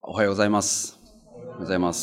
おはようございます。おはようございます。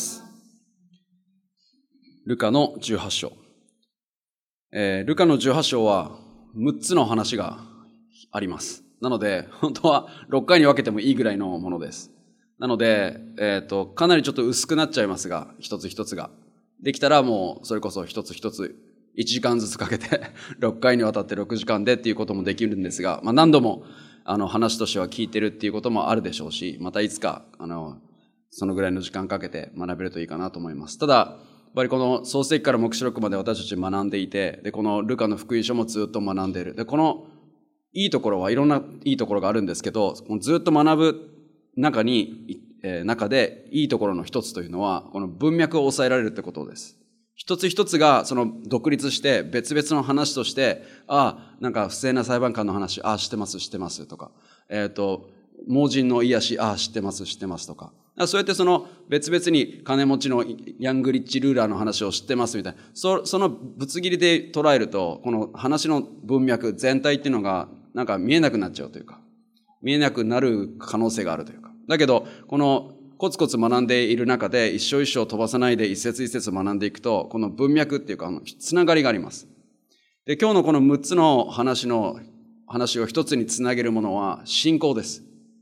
ルカの18章。ルカの18章は6つの話があります。なので、本当は6回に分けてもいいぐらいのものです。なので、かなりちょっと薄くなっちゃいますが、一つ一つが。できたらもう、それこそ一つ一つ1時間ずつかけて、6回にわたって6時間でっていうこともできるんですが、何度も話としては聞いてるっていうこともあるでしょうし、またいつか、そのぐらいの時間かけて学べるといいかなと思います。ただ、やっぱりこの創世記から黙示録まで私たち学んでいて、で、このルカの福音書もずっと学んでいる。で、このいいところはいろんないいところがあるんですけど、ずっと学ぶ中でいいところの一つというのは、この文脈を抑えられるってことです。一つ一つがその独立して別々の話として、なんか不正な裁判官の話、知ってますとか、盲人の癒し、知ってますとか。そうやってその別々に金持ちのヤングリッチルーラーの話を知ってますみたいな。そのぶつ切りで捉えると、この話の文脈全体っていうのがなんか見えなくなっちゃうというか、見えなくなる可能性があるというか。だけど、このコツコツ学んでいる中で一章一章飛ばさないで一節一節学んでいくと、この文脈っていうか、つながりがあります。で、今日のこの6つの話を一つにつなげるものは信仰です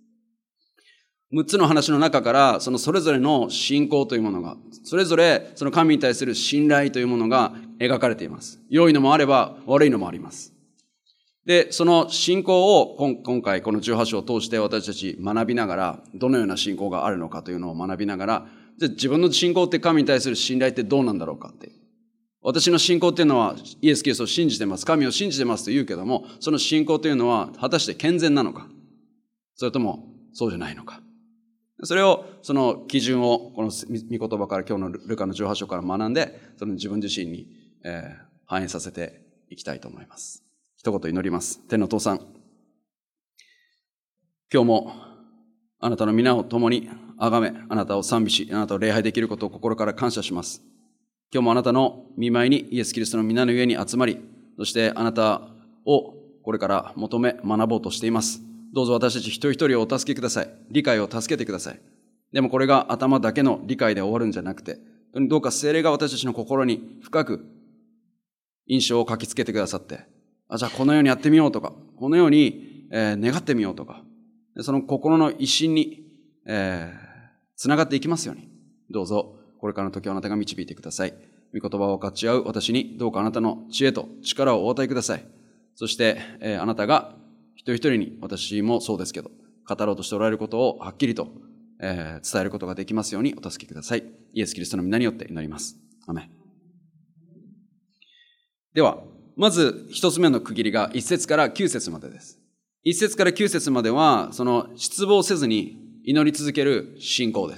。6つの話の中から、それぞれの信仰というものが、それぞれその神に対する信頼というものが描かれています。良いのもあれば悪いのもあります。で、その信仰を今回この18章を通して私たち学びながら、どのような信仰があるのかというのを学びながら、じゃあ自分の信仰って神に対する信頼ってどうなんだろうかって。私の信仰っていうのはイエス・キリストを信じてます。神を信じてますと言うけども、その信仰というのは果たして健全なのか、それともそうじゃないのか。それを、その基準を、この御言葉から今日のルカの18章から学んで、その自分自身に、反映させていきたいと思います。一言祈ります。天の父さん、今日もあなたの皆を共に崇め、あなたを賛美し、あなたを礼拝できることを心から感謝します。今日もあなたの御前にイエス・キリストの皆の上に集まり、そしてあなたをこれから求め学ぼうとしています。どうぞ私たち一人一人をお助けください。理解を助けてください。でもこれが頭だけの理解で終わるんじゃなくて、どうか聖霊が私たちの心に深く印象を書きつけてくださって、じゃあこのようにやってみようとか、このように、願ってみようとか、その心の一心に、つながっていきますように。どうぞこれからの時をあなたが導いてください。御言葉を分かち合う私にどうかあなたの知恵と力をお与えください。そして、あなたが一人一人に、私もそうですけど、語ろうとしておられることをはっきりと、伝えることができますようにお助けください。イエス・キリストの皆によって祈ります。アメン。では、まず一つ目の区切りが1節から9節までです。1節から9節までは、その失望せずに祈り続ける信仰です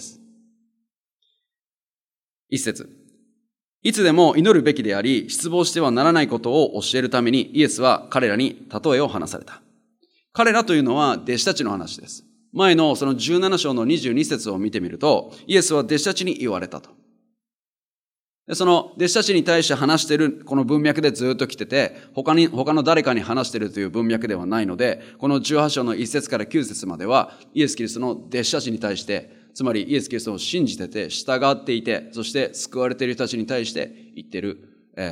。1節。いつでも祈るべきであり、失望してはならないことを教えるために、イエスは彼らに例えを話された。彼らというのは弟子たちの話です。前のその17章の22節を見てみると、イエスは弟子たちに言われたと。でその弟子たちに対して話しているこの文脈でずっと来てて、他の誰かに話しているという文脈ではないので、この18章の1節から9節までは、イエス・キリストの弟子たちに対して、つまりイエス・キリストを信じてて、従っていて、そして救われている人たちに対して言っている、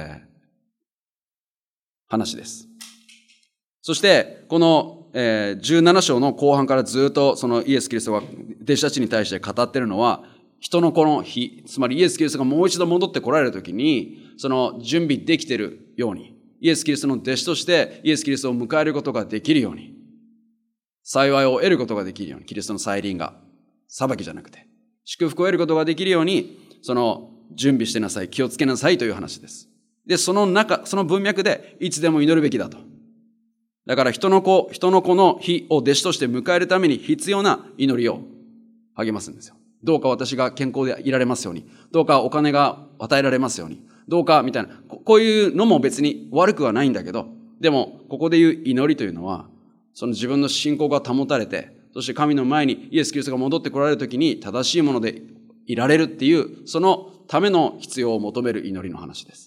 話です。そして、この17章の後半からずっとそのイエス・キリストが弟子たちに対して語っているのは、人の子の日、つまりイエス・キリストがもう一度戻って来られるときに、その準備できているように、イエス・キリストの弟子としてイエス・キリストを迎えることができるように、幸いを得ることができるように、キリストの再臨が、裁きじゃなくて、祝福を得ることができるように、その準備してなさい、気をつけなさいという話です。で、その文脈でいつでも祈るべきだと。だから人の子の日を弟子として迎えるために必要な祈りを励ますんですよ。どうか私が健康でいられますように。どうかお金が与えられますように。どうかみたいな。こういうのも別に悪くはないんだけど、でもここで言う祈りというのは、その自分の信仰が保たれて、そして神の前にイエス・キリストが戻って来られるときに正しいものでいられるっていう、そのための必要を求める祈りの話です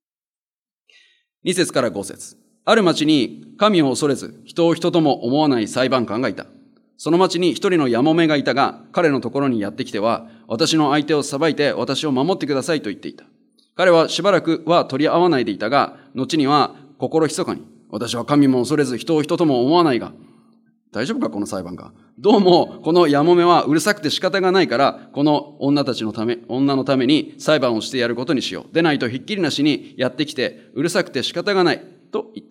。2節から5節。ある町に神を恐れず、人を人とも思わない裁判官がいた。 その町に一人のやもめがいたが、彼のところにやってきては、私の相手を裁いて私を守ってくださいと言っていた。彼はしばらくは取り合わないでいたが、後には心ひそかに、私は神も恐れず人を人とも思わないが、大丈夫かこの裁判官。どうもこのやもめはうるさくて仕方がないから、この女のために裁判をしてやることにしよう。でないとひっきりなしにやってきて、うるさくて仕方がないと言った。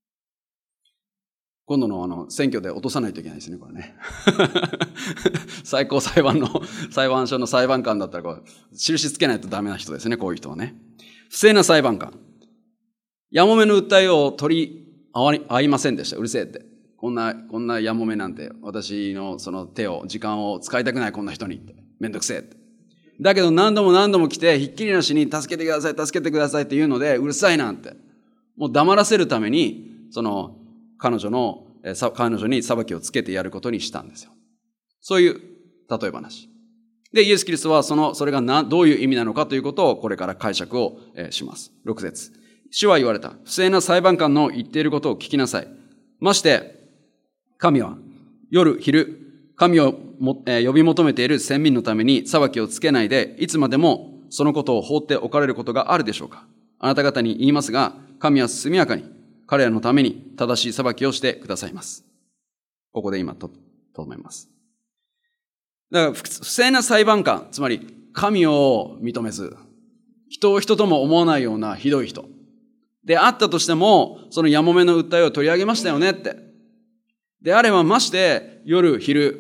今度の選挙で落とさないといけないですね、これね。最高裁判所の裁判官だったら印つけないとダメな人ですね、こういう人はね。不正な裁判官。やもめの訴えを取り合いませんでした。うるせえって。こんなやもめなんて、私のその時間を使いたくないこんな人にって。めんどくせえって。だけど何度も来て、ひっきりなしに助けてくださいって言うので、うるさいなんて。もう黙らせるために、彼女に裁きをつけてやることにしたんですよ。そういう例え話。で、イエス・キリストはそれがどういう意味なのかということをこれから解釈をします。6節。主は言われた。不正な裁判官の言っていることを聞きなさい。まして、神は夜、昼、神を呼び求めている先民のために裁きをつけないで、いつまでもそのことを放っておかれることがあるでしょうか。あなた方に言いますが、神は速やかに彼らのために正しい裁きをしてくださいます。ここで今とめます。だから不正な裁判官、つまり神を認めず、人を人とも思わないようなひどい人であったとしても、そのやもめの訴えを取り上げましたよねって。であればまして夜、昼、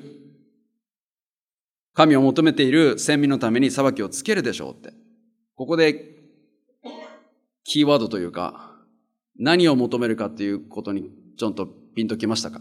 神を求めている先民のために裁きをつけるでしょうって。ここでキーワードというか、何を求めるかっていうことにちょっとピンときましたか？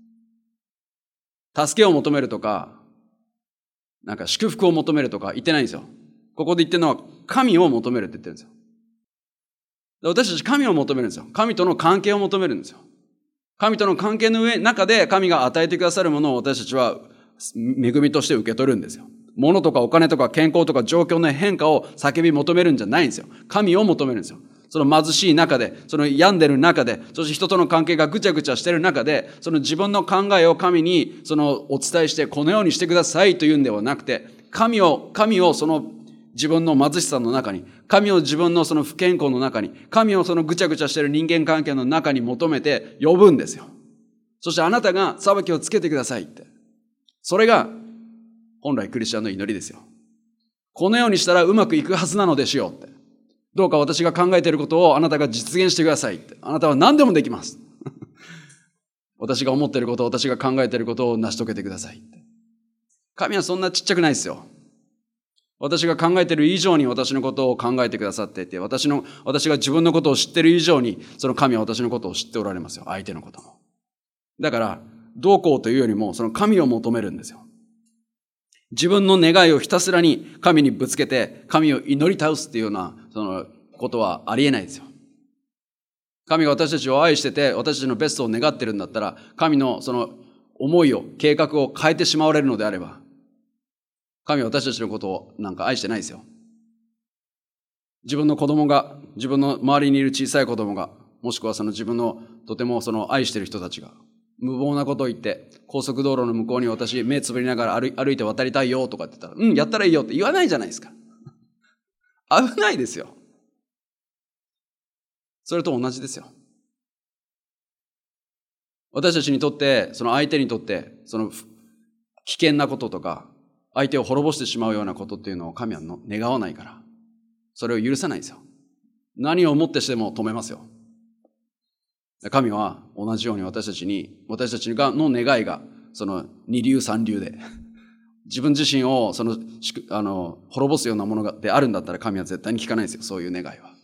助けを求めるとか、なんか祝福を求めるとか言ってないんですよ。ここで言ってるのは神を求めるって言ってるんですよ。私たち神を求めるんですよ。神との関係を求めるんですよ。神との関係の中で神が与えてくださるものを私たちは恵みとして受け取るんですよ。物とかお金とか健康とか状況の変化を叫び求めるんじゃないんですよ。神を求めるんですよ。その貧しい中で、その病んでる中で、そして人との関係がぐちゃぐちゃしてる中で、その自分の考えを神にお伝えして、このようにしてくださいというんではなくて、神をその自分の貧しさの中に、神を自分のその不健康の中に、神をそのぐちゃぐちゃしてる人間関係の中に求めて呼ぶんですよ。そしてあなたが裁きをつけてくださいって。それが本来クリスチャンの祈りですよ。このようにしたらうまくいくはずなのでしようって。どうか私が考えていることをあなたが実現してくださいって。あなたは何でもできます。私が思っていること、私が考えていることを成し遂げてくださいって。神はそんなちっちゃくないですよ。私が考えている以上に私のことを考えてくださっていて、私が自分のことを知っている以上に、その神は私のことを知っておられますよ。相手のことも。だから、どうこうというよりも、その神を求めるんですよ。自分の願いをひたすらに神にぶつけて、神を祈り倒すっていうような、ことはありえないですよ。神が私たちを愛してて、私たちのベストを願ってるんだったら、神のその思いを、計画を変えてしまわれるのであれば、神は私たちのことをなんか愛してないですよ。自分の子供が、自分の周りにいる小さい子供が、もしくは自分のとても愛している人たちが、無謀なことを言って、高速道路の向こうに私目つぶりながら歩いて渡りたいよとかって言ったら、やったらいいよって言わないじゃないですか。危ないですよ。それと同じですよ。私たちにとって、その相手にとって、危険なこととか、相手を滅ぼしてしまうようなことっていうのを神は願わないから、それを許さないんですよ。何をもってしても止めますよ。神は同じように私たちの願いが、二流三流で、自分自身を滅ぼすようなものであるんだったら神は絶対に聞かないですよ、そういう願いは。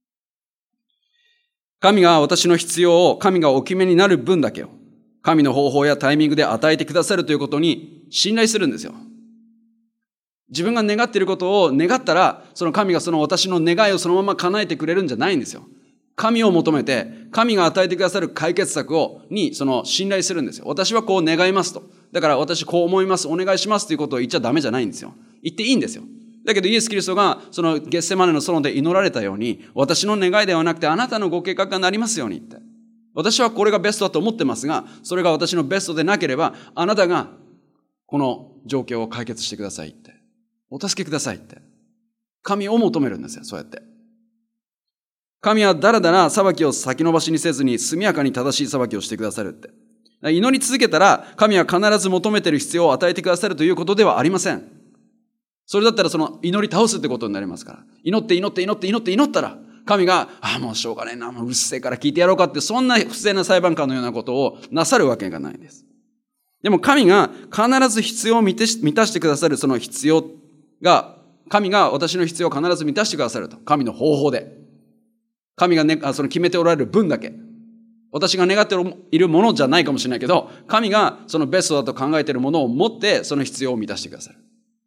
神が私の必要を神がお決めになる分だけを神の方法やタイミングで与えてくださるということに信頼するんですよ。自分が願っていることを願ったら、その神が私の願いをそのまま叶えてくれるんじゃないんですよ。神を求めて、神が与えてくださる解決策に信頼するんですよ。私はこう願いますと。だから私こう思います、お願いしますということを言っちゃダメじゃないんですよ。言っていいんですよ。だけどイエス・キリストがゲッセマネの園で祈られたように、私の願いではなくてあなたのご計画がなりますようにって。 私はこれがベストだと思ってますが、それが私のベストでなければ、あなたがこの状況を解決してくださいって。お助けくださいって。神を求めるんですよ、そうやって。神はだらだら裁きを先延ばしにせずに速やかに正しい裁きをしてくださるって。祈り続けたら神は必ず求めている必要を与えてくださるということではありません。それだったらその祈り倒すってことになりますから。祈ったら神が、もうしょうがねえな、もううっせえから聞いてやろうかって、そんな不正な裁判官のようなことをなさるわけがないです。でも神が必ず必要を満たしてくださるその必要が、神が私の必要を必ず満たしてくださると。神の方法で。神がね、その決めておられる分だけ。私が願っているものじゃないかもしれないけど、神がそのベストだと考えているものを持って、その必要を満たしてくださる。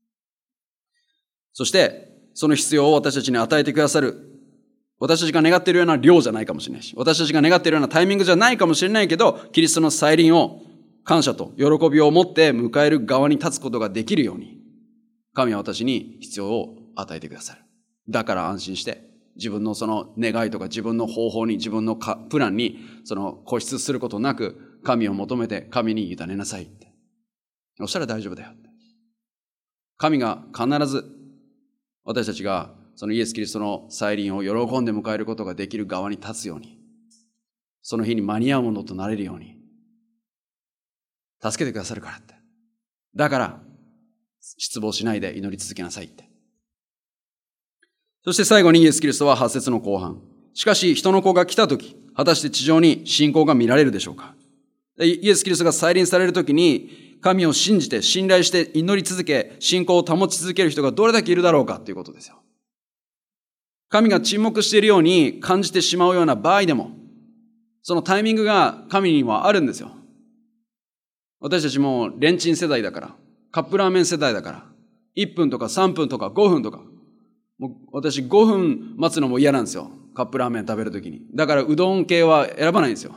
そして、その必要を私たちに与えてくださる。私たちが願っているような量じゃないかもしれないし、私たちが願っているようなタイミングじゃないかもしれないけど、キリストの再臨を感謝と喜びを持って迎える側に立つことができるように、神は私に必要を与えてくださる。だから安心して、自分のその願いとか自分の方法に、自分のプランにその固執することなく、神を求めて神に委ねなさいって。そしたら大丈夫だよって。神が必ず私たちがそのイエス・キリストの再臨を喜んで迎えることができる側に立つように、その日に間に合うものとなれるように、助けてくださるからって。だから、失望しないで祈り続けなさいって。そして最後にイエス・キリストは8節の後半。しかし人の子が来たとき、果たして地上に信仰が見られるでしょうか。イエス・キリストが再臨されるときに、神を信じて、信頼して祈り続け、信仰を保ち続ける人がどれだけいるだろうかということですよ。神が沈黙しているように感じてしまうような場合でも、そのタイミングが神にはあるんですよ。私たちもレンチン世代だから、カップラーメン世代だから、1分とか3分とか5分とか、もう私5分待つのも嫌なんですよ。カップラーメン食べるときに。だからうどん系は選ばないんですよ。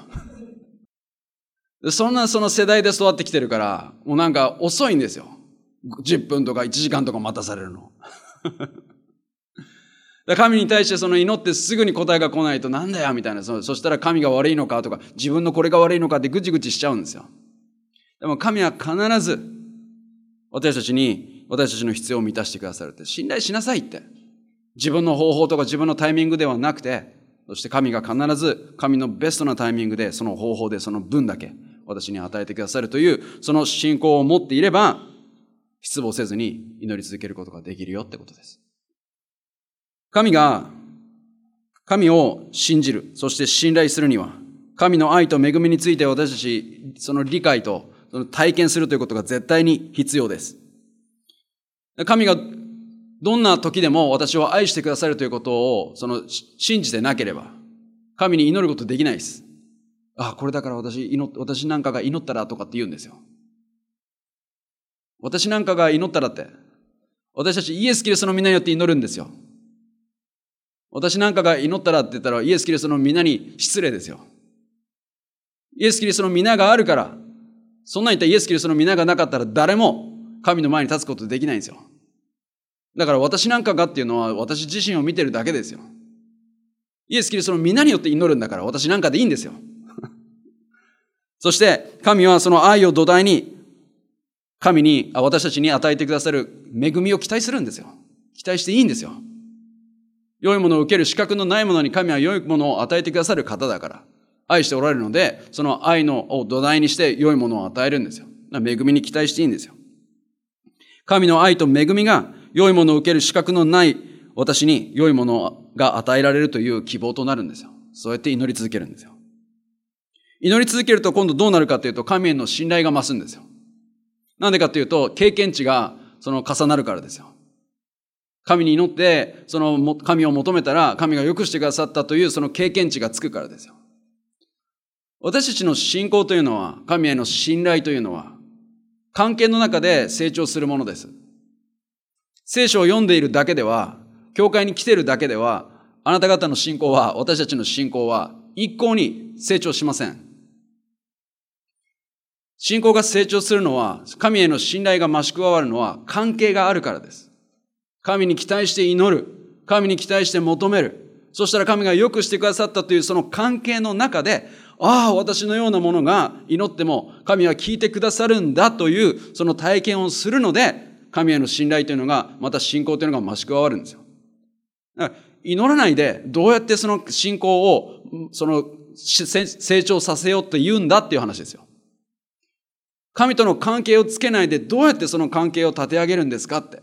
その世代で育ってきてるから、もうなんか遅いんですよ。10分とか1時間とか待たされるの。神に対してその祈ってすぐに答えが来ないとなんだよみたいな。そしたら神が悪いのかとか、自分のこれが悪いのかってぐちぐちしちゃうんですよ。でも神は必ず私たちの必要を満たしてくださるって。信頼しなさいって。自分の方法とか自分のタイミングではなくて、そして神が必ず神のベストなタイミングでその方法でその分だけ私に与えてくださるというその信仰を持っていれば失望せずに祈り続けることができるよってことです。神を信じる、そして信頼するには神の愛と恵みについて私たちその理解とその体験するということが絶対に必要です。神がどんな時でも私を愛してくださるということを信じてなければ神に祈ることできないです。これだから私なんかが祈ったらとかって言うんですよ。私なんかが祈ったらって、私たちイエス・キリストの皆によって祈るんですよ。私なんかが祈ったらって言ったらイエス・キリストの皆に失礼ですよ。イエス・キリストの皆があるから、そんな言ったらイエス・キリストの皆がなかったら誰も神の前に立つことできないんですよ。だから私なんかがっていうのは私自身を見てるだけですよ。イエス・キリストの皆によって祈るんだから私なんかでいいんですよ。そして神はその愛を土台に私たちに与えてくださる恵みを期待するんですよ。期待していいんですよ。良いものを受ける資格のないものに神は良いものを与えてくださる方だから愛しておられるので、その愛を土台にして良いものを与えるんですよ。恵みに期待していいんですよ。神の愛と恵みが良いものを受ける資格のない私に良いものが与えられるという希望となるんですよ。そうやって祈り続けるんですよ。祈り続けると今度どうなるかというと神への信頼が増すんですよ。なんでかというと経験値が重なるからですよ。神に祈って神を求めたら神が良くしてくださったというその経験値がつくからですよ。私たちの信仰というのは、神への信頼というのは関係の中で成長するものです。聖書を読んでいるだけでは、教会に来ているだけでは、あなた方の信仰は、私たちの信仰は一向に成長しません。信仰が成長するのは、神への信頼が増し加わるのは関係があるからです。神に期待して祈る。神に期待して求める。そしたら神が良くしてくださったというその関係の中で、 私のようなものが祈っても神は聞いてくださるんだというその体験をするので、神への信頼というのが、また信仰というのが増し加わるんですよ。だから祈らないでどうやってその信仰を成長させようと言うんだっていう話ですよ。神との関係をつけないでどうやってその関係を立て上げるんですかって。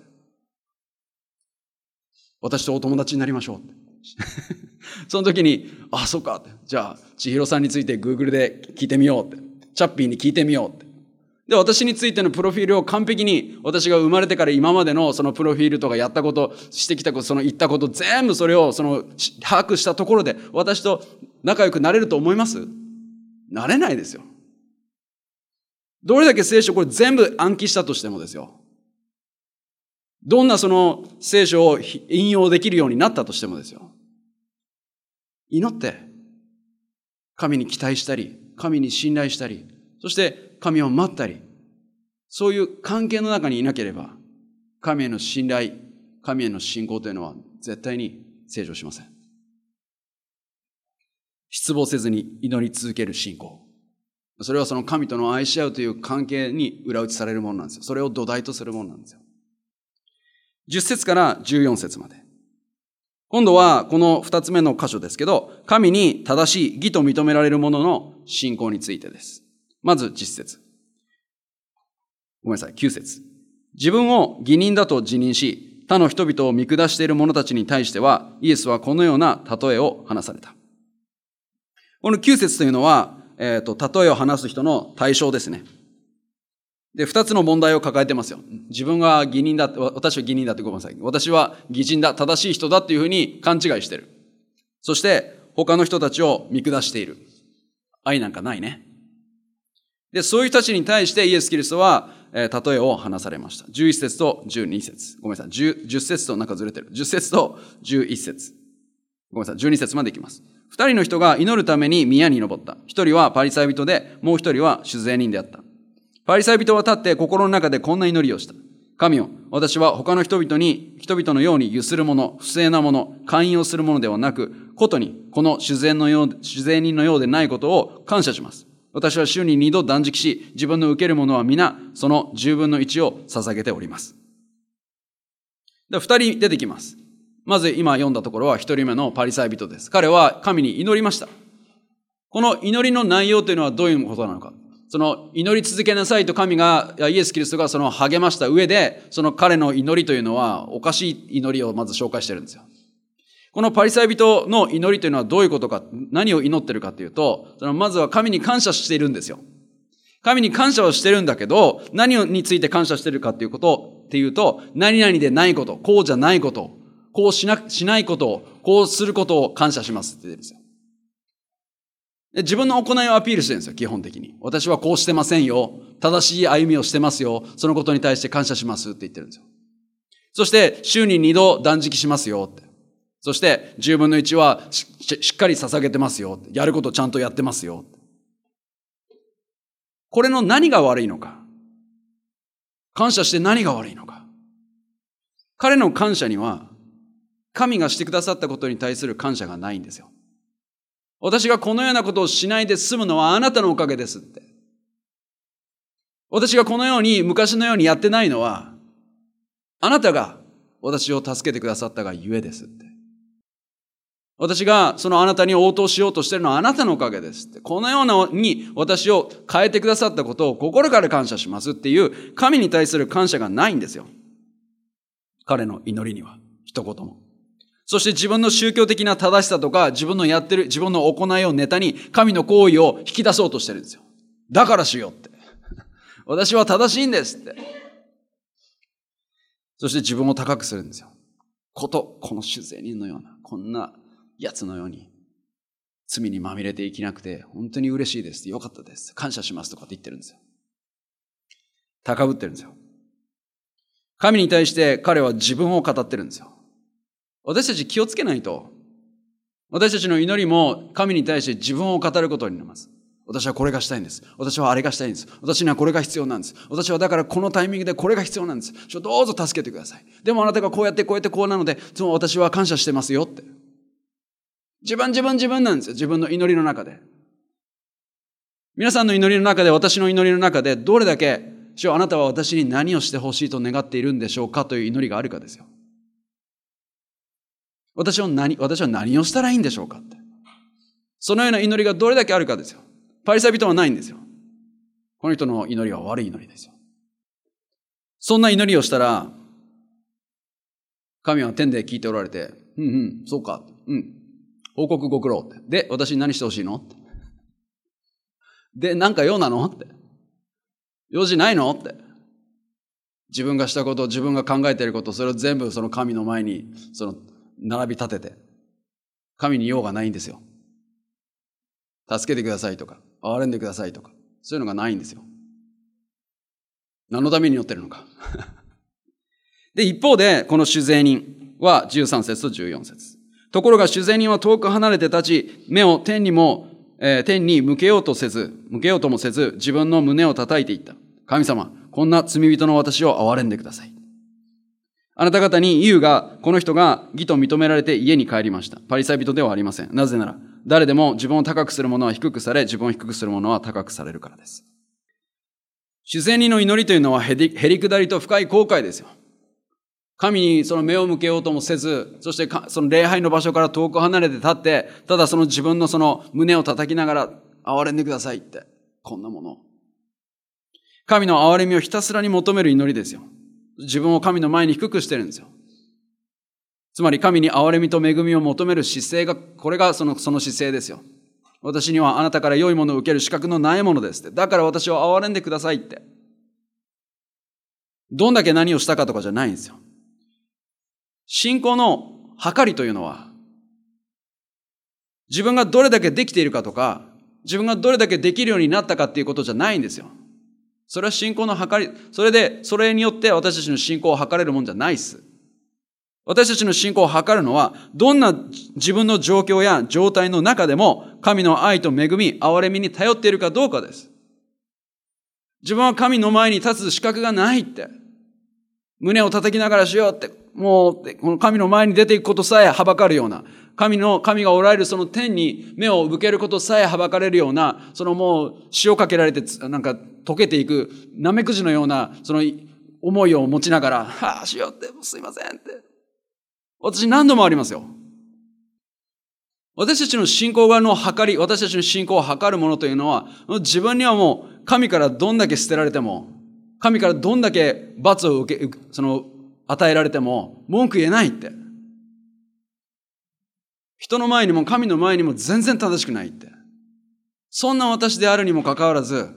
私とお友達になりましょうって。その時に、そうかって。じゃあ、千尋さんについて Google で聞いてみようって。チャッピーに聞いてみようって。で、私についてのプロフィールを完璧に、私が生まれてから今までのそのプロフィールとかやったこと、してきたこと、その言ったこと、全部それを把握したところで、私と仲良くなれると思います？なれないですよ。どれだけ聖書これ全部暗記したとしてもですよ。どんなその聖書を引用できるようになったとしてもですよ。祈って、神に期待したり、神に信頼したり、そして神を待ったり、そういう関係の中にいなければ、神への信頼、神への信仰というのは絶対に成長しません。失望せずに祈り続ける信仰。それはその神との愛し合うという関係に裏打ちされるものなんですよ。それを土台とするものなんですよ。10節から14節まで。今度はこの2つ目の箇所ですけど、神に正しい義と認められるものの信仰についてです。まず10節。ごめんなさい、9節。自分を義人だと自認し、他の人々を見下している者たちに対しては、イエスはこのような例えを話された。この9節というのは、例えを話す人の対象ですね。で、2つの問題を抱えてますよ。自分が義人だって、私は義人だってごめんなさい。私は義人だ、正しい人だっていうふうに勘違いしてる。そして、他の人たちを見下している。愛なんかないね。で、そういう人たちに対してイエス・キリストは、例えを話されました。11節と12節。ごめんなさい。10節となんかずれてる。10節と11節。ごめんなさい。12節までいきます。2人の人が祈るために宮に登った。1人はパリサイ人で、もう1人は酒税人であった。パリサイ人は立って心の中でこんな祈りをした。神よ、私は他の人々のようにゆする者、不正な者、勧誘をする者ではなく、ことにこの酒税人のようでないことを感謝します。私は週に2度断食し、自分の受けるものは皆、その10分の1を捧げております。で、2人出てきます。まず今読んだところは1人目のパリサイ人です。彼は神に祈りました。この祈りの内容というのはどういうことなのか。その祈り続けなさいと神が、イエス・キリストがその励ました上で、その彼の祈りというのはおかしい祈りをまず紹介してるんですよ。このパリサイ人の祈りというのはどういうことか、何を祈ってるかというと、まずは神に感謝しているんですよ。神に感謝をしてるんだけど、何について感謝してるかというと、何々でないこと、こうじゃないこと、こうしないことを、こうすることを感謝しますって言ってるんですよ。自分の行いをアピールしてるんですよ、基本的に。私はこうしてませんよ。正しい歩みをしてますよ。そのことに対して感謝しますって言ってるんですよ。そして、週に2度断食しますよって。そして、10分の1はしっかり捧げてますよ。やることちゃんとやってますよ。これの何が悪いのか。感謝して何が悪いのか。彼の感謝には、神がしてくださったことに対する感謝がないんですよ。私がこのようなことをしないで済むのはあなたのおかげですって。私がこのように昔のようにやってないのは、あなたが私を助けてくださったがゆえですって。私がそのあなたに応答しようとしているのはあなたのおかげですって。このようなに私を変えてくださったことを心から感謝しますっていう神に対する感謝がないんですよ。彼の祈りには一言も。そして自分の宗教的な正しさとか自分の行いをネタに神の行為を引き出そうとしてるんですよ。だからしようって。私は正しいんですって。そして自分を高くするんですよ。この酒税人のような、こんなやつのように罪にまみれて生きなくて本当に嬉しいです。よかったです。感謝しますとかって言ってるんですよ。高ぶってるんですよ。神に対して彼は自分を語ってるんですよ。私たち気をつけないと、私たちの祈りも神に対して自分を語ることになります。私はこれがしたいんです。私はあれがしたいんです。私にはこれが必要なんです。私はだからこのタイミングでこれが必要なんです。どうぞ助けてください。でもあなたがこうやってこうなので、私は感謝してますよって。自分なんですよ。自分の祈りの中で。 皆さんの祈りの中で、私の祈りの中で、どれだけ、主よ、あなたは私に何をしてほしいと願っているんでしょうかという祈りがあるかですよ。私は何をしたらいいんでしょうかって。そのような祈りがどれだけあるかですよ。パリサイ人はないんですよ。この人の祈りは悪い祈りですよ。そんな祈りをしたら、神は天で聞いておられて、そうか。報告ご苦労って。で、私に何してほしいのって。で、なんか用なのって。用事ないのって。自分がしたこと、自分が考えていること、それを全部その神の前に、並び立てて、神に用がないんですよ。助けてくださいとか、憐れんでくださいとか、そういうのがないんですよ。何のために祈ってるのか。で、一方で、この主税人は13節と14節。ところが主税人は遠く離れて立ち、目を天に向けようともせず、自分の胸を叩いていった。神様、こんな罪人の私を憐れんでください。あなた方に言うが、この人が義と認められて家に帰りました。パリサイ人ではありません。なぜなら、誰でも自分を高くする者は低くされ、自分を低くする者は高くされるからです。主税人の祈りというのはへり下りと深い後悔ですよ。神にその目を向けようともせず、そしてその礼拝の場所から遠く離れて立って、ただその自分のその胸を叩きながら、憐れんでくださいって、こんなもの。神の憐れみをひたすらに求める祈りですよ。自分を神の前に低くしてるんですよ。つまり神に憐れみと恵みを求める姿勢が、これがその姿勢ですよ。私にはあなたから良いものを受ける資格のないものですって。だから私を憐れんでくださいって。どんだけ何をしたかとかじゃないんですよ。信仰の計りというのは、自分がどれだけできているかとか、自分がどれだけできるようになったかっていうことじゃないんですよ。それは信仰の計り、それによって私たちの信仰を計れるもんじゃないっす。私たちの信仰を計るのは、どんな自分の状況や状態の中でも、神の愛と恵み、憐れみに頼っているかどうかです。自分は神の前に立つ資格がないって、胸を叩きながらしようって、もう、この神の前に出ていくことさえはばかるような、神がおられるその天に目を向けることさえはばかれるような、そのもう塩かけられて、なんか溶けていく、ナメクジのような、その思いを持ちながら、しようって、すいませんって。私何度もありますよ。私たちの信仰の計り、私たちの信仰を計るものというのは、自分にはもう神からどんだけ捨てられても、神からどんだけ罰を与えられても文句言えないって。人の前にも神の前にも全然正しくないって。そんな私であるにもかかわらず、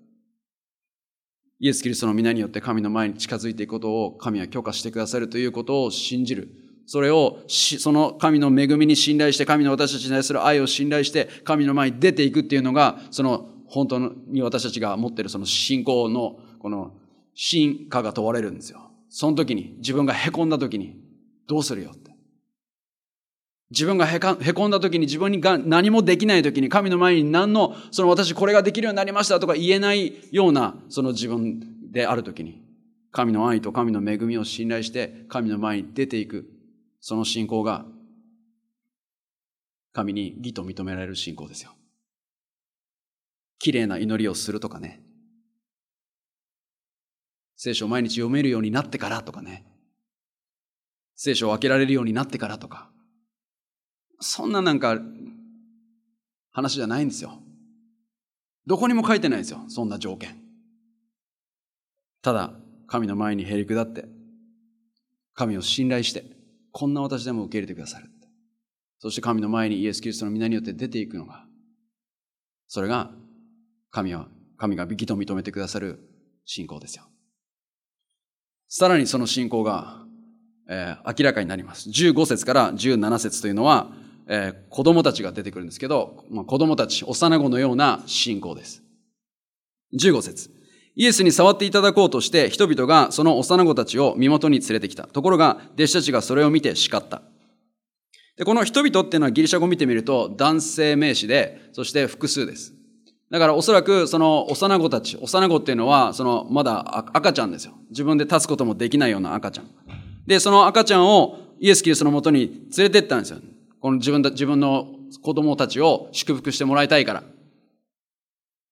イエス・キリストの皆によって神の前に近づいていくことを神は許可してくださるということを信じる。それを、その神の恵みに信頼して、神の私たちに対する愛を信頼して、神の前に出ていくっていうのが、その本当に私たちが持っているその信仰のこの真価が問われるんですよ。その時に、自分が凹んだ時に、どうするよって。自分が凹んだ時に、自分に何もできない時に、神の前にその私これができるようになりましたとか言えないような、その自分である時に、神の愛と神の恵みを信頼して、神の前に出ていく。その信仰が、神に義と認められる信仰ですよ。綺麗な祈りをするとかね。聖書を毎日読めるようになってからとかね。聖書を開けられるようになってからとか。そんな話じゃないんですよ。どこにも書いてないんですよ。そんな条件。ただ、神の前にへり下って、神を信頼して、こんな私でも受け入れてくださる。そして神の前にイエス・キリストの皆によって出ていくのが、それが神が義と認めてくださる信仰ですよ。さらにその信仰が、明らかになります。15節から17節というのは、子供たちが出てくるんですけど、子供たち、幼子のような信仰です。15節。イエスに触っていただこうとして人々がその幼子たちを身元に連れてきた。ところが弟子たちがそれを見て叱った。で、この人々っていうのはギリシャ語を見てみると男性名詞で、そして複数です。だからおそらくその幼子っていうのはまだ赤ちゃんですよ。自分で立つこともできないような赤ちゃん。で、その赤ちゃんをイエス・キリストの元に連れてったんですよ。この自分の子供たちを祝福してもらいたいから。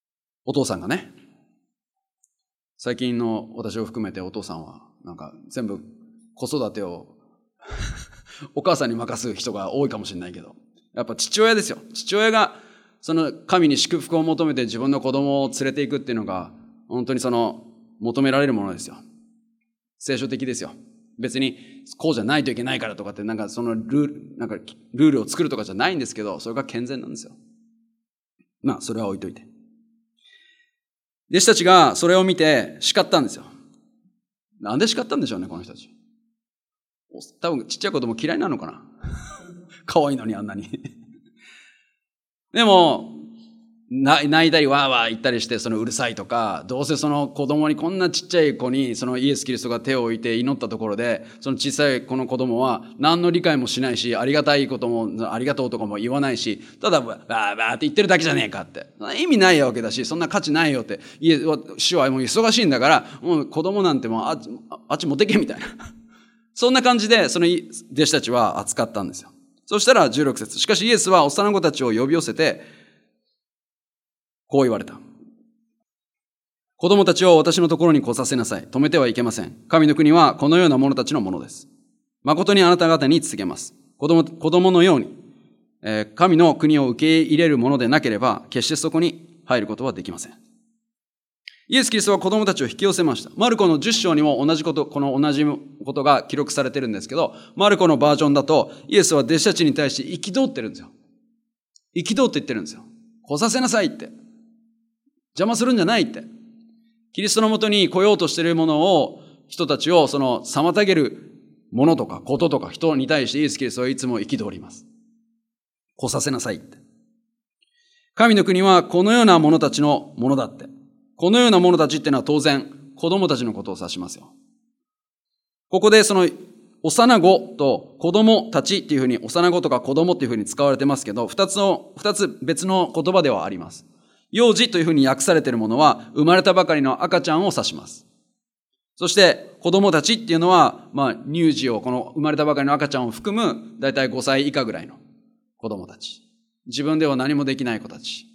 お父さんがね、最近の私を含めてお父さんはなんか全部子育てをお母さんに任す人が多いかもしれないけど、やっぱ父親ですよ。父親がその神に祝福を求めて自分の子供を連れていくっていうのが本当にその求められるものですよ。聖書的ですよ。別にこうじゃないといけないからとかってなんかそのルールを作るとかじゃないんですけど、それが健全なんですよ。まあそれは置いといて。弟子たちがそれを見て叱ったんですよ。なんで叱ったんでしょうね、この人たち。多分ちっちゃい子供嫌いなのかな。可愛いのにあんなに。でも、泣いたりわーわー言ったりして、そのうるさいとか、どうせその子供にこんなちっちゃい子にそのイエス・キリストが手を置いて祈ったところで、その小さいこの子供は何の理解もしないし、ありがたいことも、ありがとうとかも言わないし、ただバーバーって言ってるだけじゃねえかって。意味ないわけだし、そんな価値ないよって。主はもう忙しいんだから、もう子供なんてもうあっち持ってけみたいな。そんな感じで、その弟子たちは扱ったんですよ。そしたら16節。しかしイエスは幼子たちを呼び寄せて、こう言われた。子供たちを私のところに来させなさい。止めてはいけません。神の国はこのような者たちのものです。誠にあなた方に告げます。子供のように、神の国を受け入れるものでなければ、決してそこに入ることはできません。イエス・キリストは子供たちを引き寄せました。マルコの10章にも同じことが記録されてるんですけど、マルコのバージョンだと、イエスは弟子たちに対して憤ってるんですよ。憤って言ってるんですよ。来させなさいって。邪魔するんじゃないって。キリストのもとに来ようとしているものを、人たちを妨げるものとかこととか人に対してイエス・キリストはいつも憤ります。来させなさいって。神の国はこのような者たちのものだって。このような者たちっていうのは当然子供たちのことを指しますよ。ここでその幼子と子供たちっていうふうに、幼子とか子供っていうふうに使われてますけど、二つ別の言葉ではあります。幼児というふうに訳されているものは生まれたばかりの赤ちゃんを指します。そして子供たちっていうのは、乳児を、この生まれたばかりの赤ちゃんを含むだいたい5歳以下ぐらいの子供たち。自分では何もできない子たち。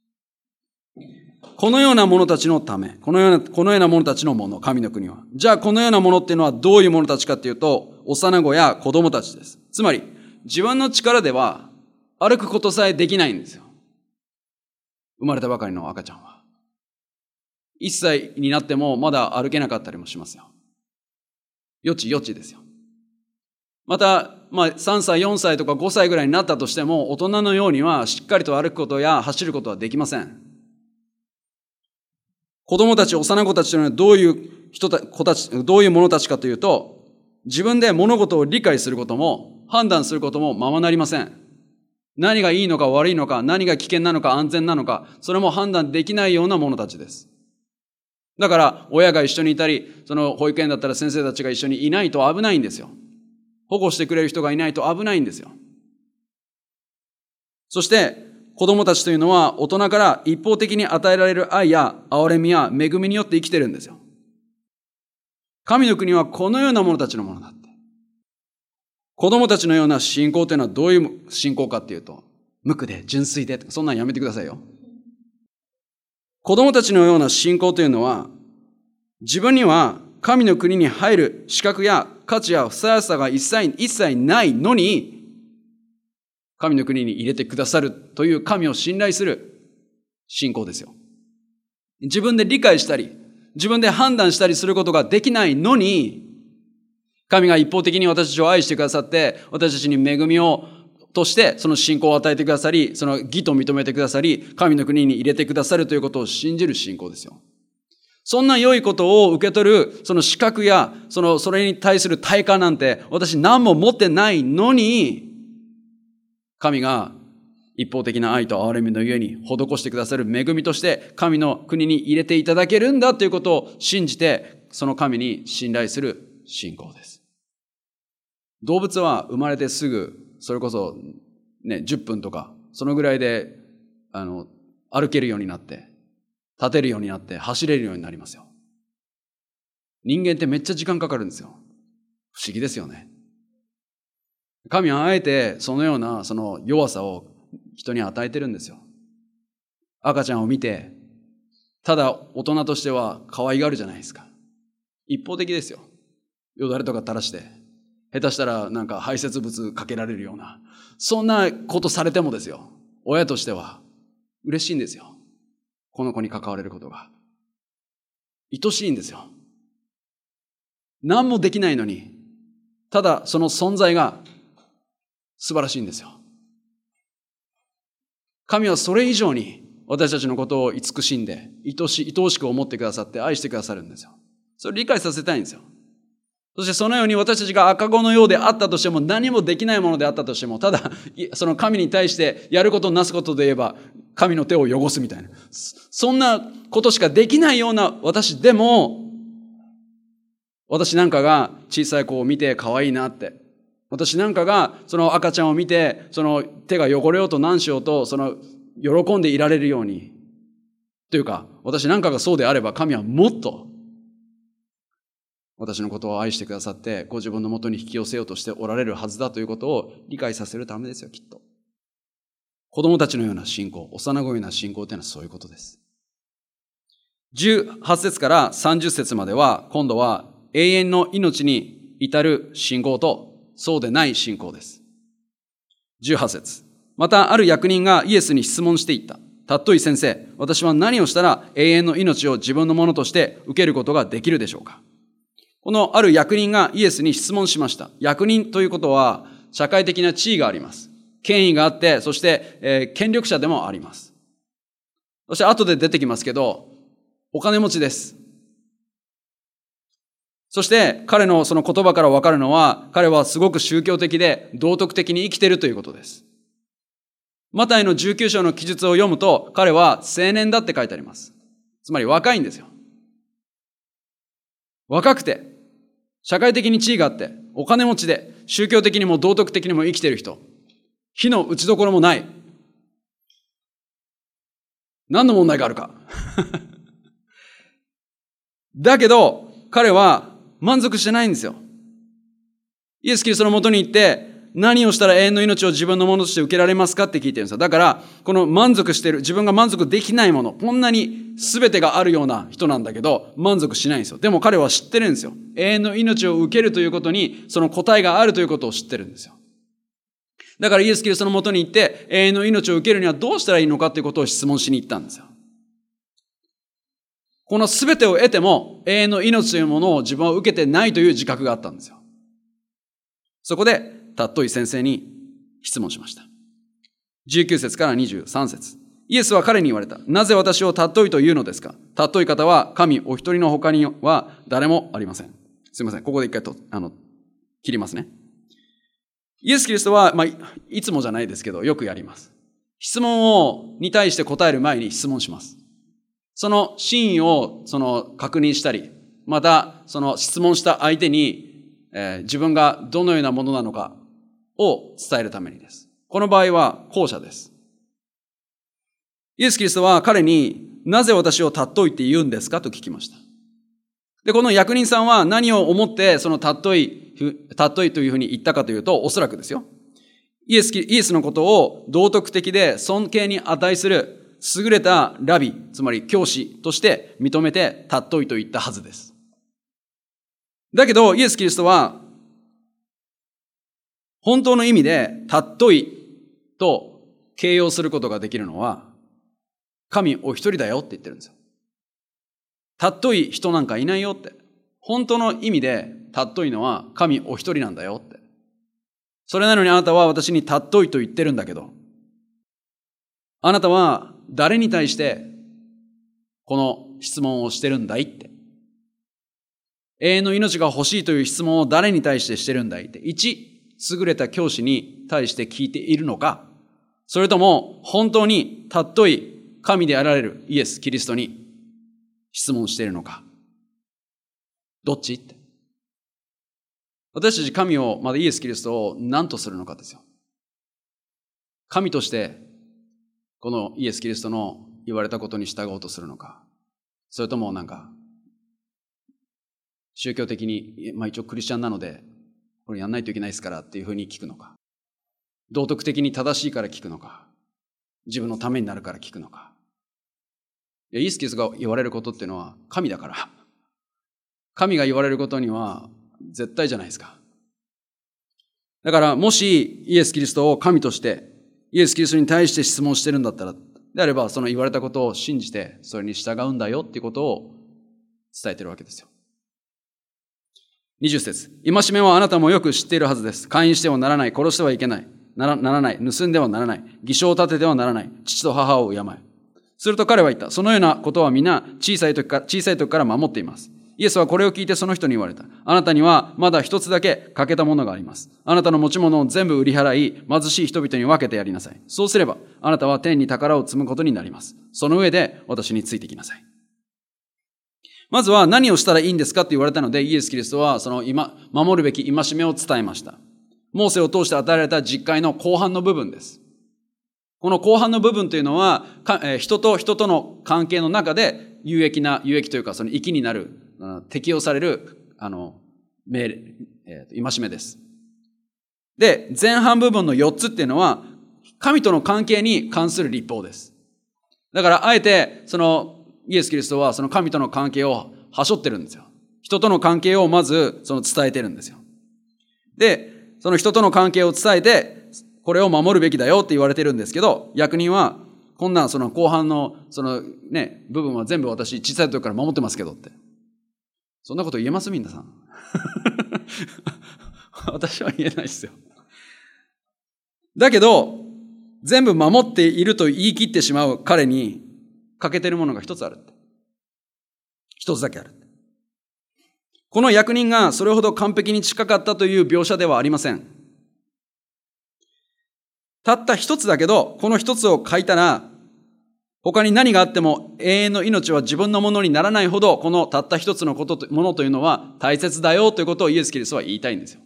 このような者たちのため、このような者たちのもの、神の国は。じゃあこのようなものっていうのはどういう者たちかっていうと、幼子や子供たちです。つまり、自分の力では歩くことさえできないんですよ。生まれたばかりの赤ちゃんは。1歳になってもまだ歩けなかったりもしますよ。よちですよ。また、3歳、4歳とか5歳ぐらいになったとしても、大人のようにはしっかりと歩くことや走ることはできません。子供たち、幼子たちというのはどういう者たちかというと、自分で物事を理解することも、判断することもままなりません。何がいいのか悪いのか、何が危険なのか安全なのか、それも判断できないような者たちです。だから、親が一緒にいたり、その保育園だったら先生たちが一緒にいないと危ないんですよ。保護してくれる人がいないと危ないんですよ。そして、子供たちというのは大人から一方的に与えられる愛や憐れみや恵みによって生きてるんですよ。神の国はこのような者たちのものだって。子供たちのような信仰というのはどういう信仰かっていうと、無垢で純粋で、そんなんやめてくださいよ。子供たちのような信仰というのは、自分には神の国に入る資格や価値やふさわしさが一切ないのに、神の国に入れてくださるという神を信頼する信仰ですよ。自分で理解したり、自分で判断したりすることができないのに、神が一方的に私たちを愛してくださって、私たちに恵みをとしてその信仰を与えてくださり、その義と認めてくださり、神の国に入れてくださるということを信じる信仰ですよ。そんな良いことを受け取るその資格やそれに対する対価なんて私何も持ってないのに、神が一方的な愛と憐れみのゆえに施してくださる恵みとして神の国に入れていただけるんだということを信じて、その神に信頼する信仰です。動物は生まれてすぐ、それこそね、10分とかそのぐらいで歩けるようになって、立てるようになって、走れるようになりますよ。人間ってめっちゃ時間かかるんですよ。不思議ですよね。神はあえてそのようなその弱さを人に与えてるんですよ。赤ちゃんを見て、 ただ大人としては可愛がるじゃないですか。一方的ですよ。よだれとか垂らして、下手したらなんか排泄物かけられるような、そんなことされてもですよ、親としては嬉しいんですよ。この子に関われることが。愛しいんですよ。何もできないのに、ただその存在が素晴らしいんですよ。神はそれ以上に私たちのことを慈しんで、愛おしく思ってくださって愛してくださるんですよ。それを理解させたいんですよ。そしてそのように私たちが赤子のようであったとしても、何もできないものであったとしても、ただその神に対してやることなすことで言えば、神の手を汚すみたいな、そんなことしかできないような私でも、私なんかが小さい子を見て可愛いなって、私なんかがその赤ちゃんを見て、その手が汚れようと何しようと、その喜んでいられるように、というか、私なんかがそうであれば、神はもっと私のことを愛してくださって、ご自分のもとに引き寄せようとしておられるはずだということを理解させるためですよ、きっと。子供たちのような信仰、幼子ような信仰というのはそういうことです。18節から30節までは、今度は永遠の命に至る信仰と、そうでない信仰です。18節。また、ある役人がイエスに質問していった。たっとい先生、私は何をしたら永遠の命を自分のものとして受けることができるでしょうか。このある役人がイエスに質問しました。役人ということは、社会的な地位があります。権威があって、そして、権力者でもあります。そして後で出てきますけど、お金持ちです。そして彼のその言葉からわかるのは、彼はすごく宗教的で道徳的に生きているということです。マタイの19章の記述を読むと、彼は青年だって書いてあります。つまり若いんですよ。若くて、社会的に地位があって、お金持ちで、宗教的にも道徳的にも生きている人。火の打ちどころもない。何の問題があるか。だけど、彼は満足してないんですよ。イエス・キリストのもとに行って、何をしたら永遠の命を自分のものとして受けられますかって聞いてるんですよ。だから、この満足している、自分が満足できないもの、こんなに全てがあるような人なんだけど、満足しないんですよ。でも彼は知ってるんですよ。永遠の命を受けるということに、その答えがあるということを知ってるんですよ。だからイエス・キリストのもとに行って、永遠の命を受けるにはどうしたらいいのかということを質問しに行ったんですよ。この全てを得ても、永遠の命というものを自分は受けてないという自覚があったんですよ。そこで、たっとい先生に質問しました。19節から23節。イエスは彼に言われた。なぜ私をたっといというのですか。たっとい方は神お一人の他には誰もありません。すいません。ここで一回切りますね。イエス・キリストは、いつもじゃないですけど、よくやります。質問に対して答える前に質問します。その真意を確認したり、またその質問した相手に、自分がどのようなものなのかを伝えるためにです。この場合は後者です。イエス・キリストは彼になぜ私を尊いって言うんですかと聞きました。で、この役人さんは何を思ってその尊いというふうに言ったかというと、おそらくですよ。イエスのことを道徳的で尊敬に値する優れたラビ、つまり教師として認めて尊いと言ったはずです。だけど、イエス・キリストは、本当の意味で、尊いと形容することができるのは、神お一人だよって言ってるんですよ。尊い人なんかいないよって。本当の意味で、尊いのは神お一人なんだよって。それなのにあなたは私に尊いと言ってるんだけど、あなたは誰に対してこの質問をしてるんだいって。永遠の命が欲しいという質問を誰に対してしてるんだいって。優れた教師に対して聞いているのか、それとも本当に尊い神であられるイエス・キリストに質問しているのか。どっちって。私たち神を、まだイエス・キリストを何とするのかですよ。神としてこのイエス・キリストの言われたことに従おうとするのか。それとも宗教的に、一応クリスチャンなので、これやんないといけないですからっていうふうに聞くのか。道徳的に正しいから聞くのか。自分のためになるから聞くのか。 イエス・キリストが言われることっていうのは神だから。神が言われることには絶対じゃないですか。だからもしイエス・キリストを神として、イエス・キリストに対して質問してるんだったら、であればその言われたことを信じてそれに従うんだよっていうことを伝えてるわけですよ。20節。戒めはあなたもよく知っているはずです。姦淫してはならない。殺してはいけない。ならない。盗んではならない。偽証を立ててはならない。父と母を敬え。すると彼は言った。そのようなことは皆小さい時から守っています。イエスはこれを聞いてその人に言われた。あなたにはまだ一つだけ欠けたものがあります。あなたの持ち物を全部売り払い、貧しい人々に分けてやりなさい。そうすれば、あなたは天に宝を積むことになります。その上で私についてきなさい。まずは何をしたらいいんですかって言われたので、イエス・キリストはその守るべき戒めを伝えました。モーセを通して与えられた実戒の後半の部分です。この後半の部分というのは、人と人との関係の中で有益というか、その益になる、適用される、命令、戒めです。で、前半部分の4つっていうのは、神との関係に関する律法です。だから、あえて、イエス・キリストはその神との関係をはしょってるんですよ。人との関係をまず伝えてるんですよ。で、その人との関係を伝えて、これを守るべきだよって言われてるんですけど、役人は、こんなその後半の部分は全部私小さい時から守ってますけどって。そんなこと言えます皆さん。私は言えないですよ。だけど、全部守っていると言い切ってしまう彼に欠けてるものが一つあるって。一つだけある。この役人がそれほど完璧に近かったという描写ではありません。たった一つだけど、この一つを書いたら、他に何があっても永遠の命は自分のものにならないほど、このたった一つのものというのは大切だよということをイエス・キリストは言いたいんですよ。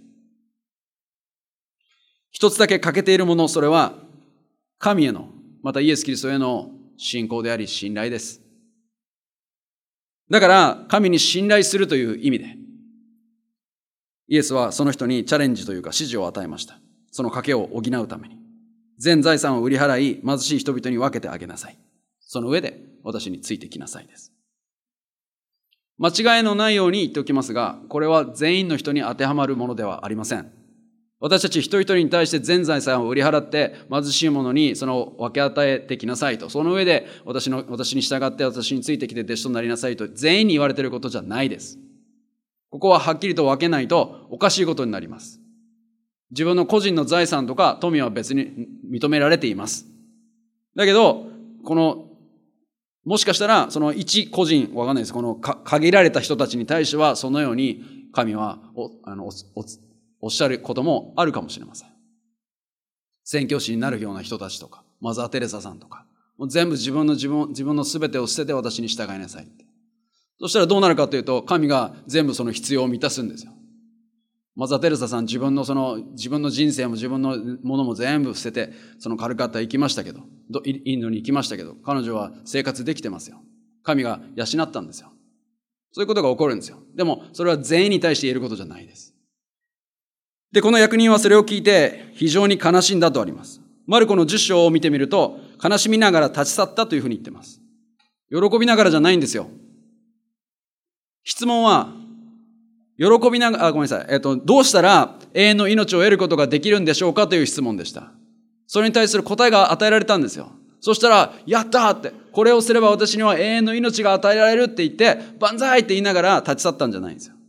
一つだけ欠けているもの、それは神への、またイエス・キリストへの信仰であり信頼です。だから神に信頼するという意味で、イエスはその人にチャレンジというか指示を与えました。その賭けを補うために。全財産を売り払い、貧しい人々に分けてあげなさい。その上で私についてきなさいです。間違いのないように言っておきますが、これは全員の人に当てはまるものではありません。私たち一人一人に対して全財産を売り払って貧しい者にその分け与えてきなさいと。その上で私に従って私についてきて弟子となりなさいと全員に言われていることじゃないです。ここははっきりと分けないとおかしいことになります。自分の個人の財産とか富は別に認められています。だけど、もしかしたら、その一個人、わかんないです。この限られた人たちに対しては、そのように神はおっしゃることもあるかもしれません。宣教師になるような人たちとか、マザー・テレサさんとか、もう全部自分の全てを捨てて私に従いなさいって。そしたらどうなるかというと、神が全部その必要を満たすんですよ。マザー・テレサさん自分の人生も自分のものも全部捨てて、そのカルカッタ行きましたけど、インドに行きましたけど、彼女は生活できてますよ。神が養ったんですよ。そういうことが起こるんですよ。でも、それは全員に対して言えることじゃないです。で、この役人はそれを聞いて非常に悲しんだとあります。マルコの10章を見てみると、悲しみながら立ち去ったというふうに言ってます。喜びながらじゃないんですよ。質問は、ごめんなさい。どうしたら永遠の命を得ることができるんでしょうかという質問でした。それに対する答えが与えられたんですよ。そしたら、やったーって、これをすれば私には永遠の命が与えられるって言って、万歳って言いながら立ち去ったんじゃないんですよ。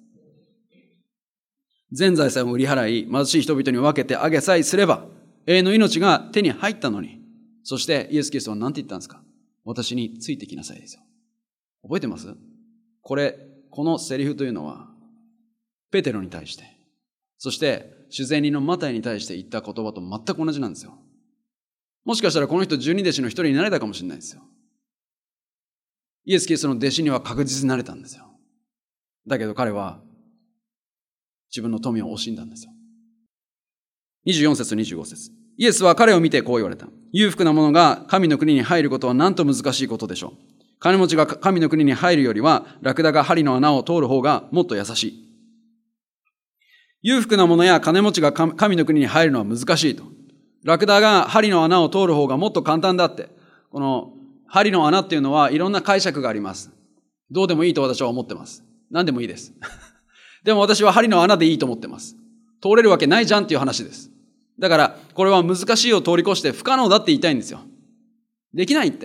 全財産を売り払い、貧しい人々に分けてあげさえすれば、永遠の命が手に入ったのに、そしてイエス・キリストは何て言ったんですか？私についてきなさいですよ。覚えてます？このセリフというのは、ペテロに対して、そして主税人のマタイに対して言った言葉と全く同じなんですよ。もしかしたらこの人12弟子の一人になれたかもしれないですよ。イエス・キリストの弟子には確実になれたんですよ。だけど彼は自分の富を惜しんだんですよ。24節25節。イエスは彼を見てこう言われた。裕福な者が神の国に入ることはなんと難しいことでしょう。金持ちが神の国に入るよりは、ラクダが針の穴を通る方がもっと優しい。裕福な者や金持ちが神の国に入るのは難しいと。ラクダが針の穴を通る方がもっと簡単だって。この針の穴っていうのはいろんな解釈があります。どうでもいいと私は思ってます。何でもいいです。でも私は針の穴でいいと思ってます。通れるわけないじゃんっていう話です。だから、これは難しいを通り越して不可能だって言いたいんですよ。できないって。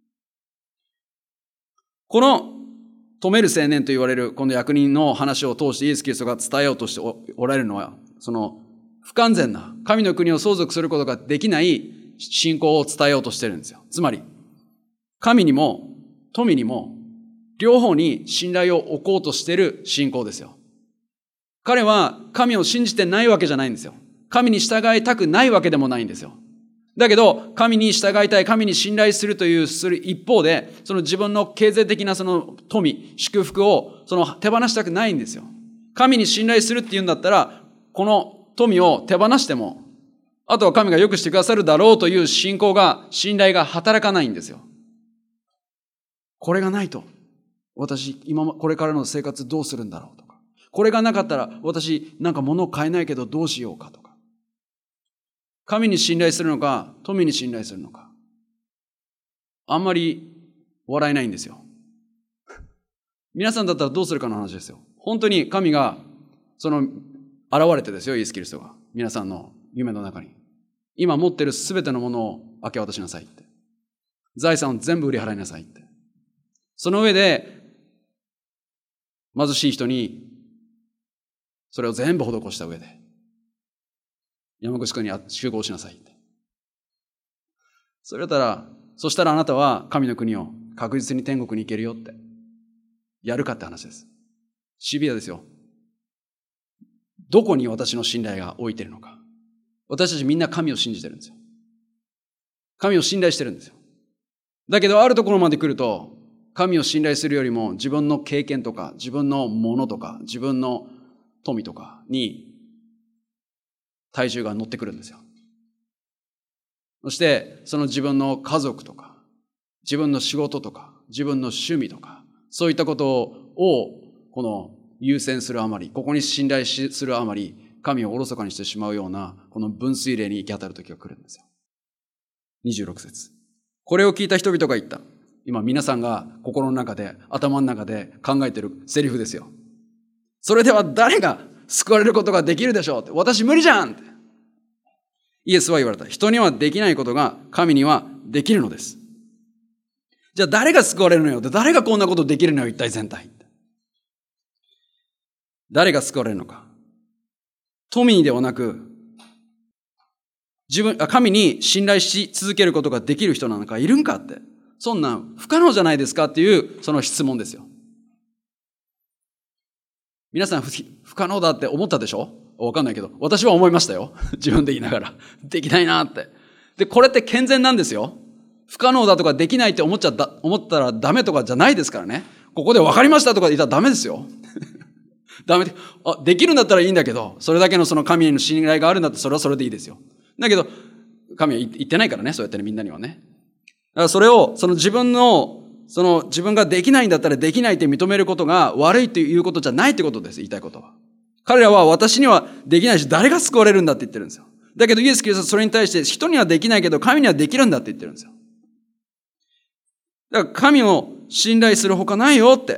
この止める青年と言われるこの役人の話を通してイエス・キリストが伝えようとしておられるのは、その不完全な神の国を相続することができない信仰を伝えようとしてるんですよ。つまり、神にも富にも両方に信頼を置こうとしている信仰ですよ。彼は神を信じてないわけじゃないんですよ。神に従いたくないわけでもないんですよ。だけど、神に従いたい、神に信頼するというする一方で、その自分の経済的なその富、祝福を手放したくないんですよ。神に信頼するっていうんだったら、この富を手放しても、あとは神が良くしてくださるだろうという信仰が、信頼が働かないんですよ。これがないと、私、これからの生活どうするんだろうとか、これがなかったら私なんか物を買えないけどどうしようかとか、神に信頼するのか、富に信頼するのか。あんまり笑えないんですよ。皆さんだったらどうするかの話ですよ。本当に神が、現れてですよ、イエス・キリストが。皆さんの夢の中に。今持っているすべてのものを明け渡しなさいって。財産を全部売り払いなさいって。その上で、貧しい人に、それを全部施した上で、山口君に集合しなさいって。そしたらあなたは神の国を確実に天国に行けるよって。やるかって話です。シビアですよ。どこに私の信頼が置いているのか。私たちみんな神を信じてるんですよ。神を信頼してるんですよ。だけどあるところまで来ると、神を信頼するよりも自分の経験とか、自分のものとか、自分の富とかに体重が乗ってくるんですよ。そして、その自分の家族とか、自分の仕事とか、自分の趣味とか、そういったことを、優先するあまり、ここに信頼するあまり、神をおろそかにしてしまうような、この分水嶺に行き当たる時が来るんですよ。26節。これを聞いた人々が言った。今皆さんが心の中で、頭の中で考えているセリフですよ。それでは誰が救われることができるでしょうって。私無理じゃんって。イエスは言われた。人にはできないことが神にはできるのです。じゃあ誰が救われるのよって。誰がこんなことできるのよ一体全体。誰が救われるのか。富ではなく、神に信頼し続けることができる人なんかいるんかって。そんな不可能じゃないですかっていうその質問ですよ。皆さん不可能だって思ったでしょ？わかんないけど、私は思いましたよ。自分で言いながら。できないなって。で、これって健全なんですよ。不可能だとかできないって思ったらダメとかじゃないですからね。ここで分かりましたとか言ったらダメですよ。ダメで、できるんだったらいいんだけど、それだけのその神への信頼があるんだったらそれはそれでいいですよ。だけど、神は言ってないからね、そうやってね、みんなにはね。だからそれを、自分ができないんだったらできないって認めることが悪いということじゃないってことです、言いたいことは。彼らは私にはできないし、誰が救われるんだって言ってるんですよ。だけどイエス・キリストはそれに対して、人にはできないけど神にはできるんだって言ってるんですよ。だから神を信頼するほかないよって。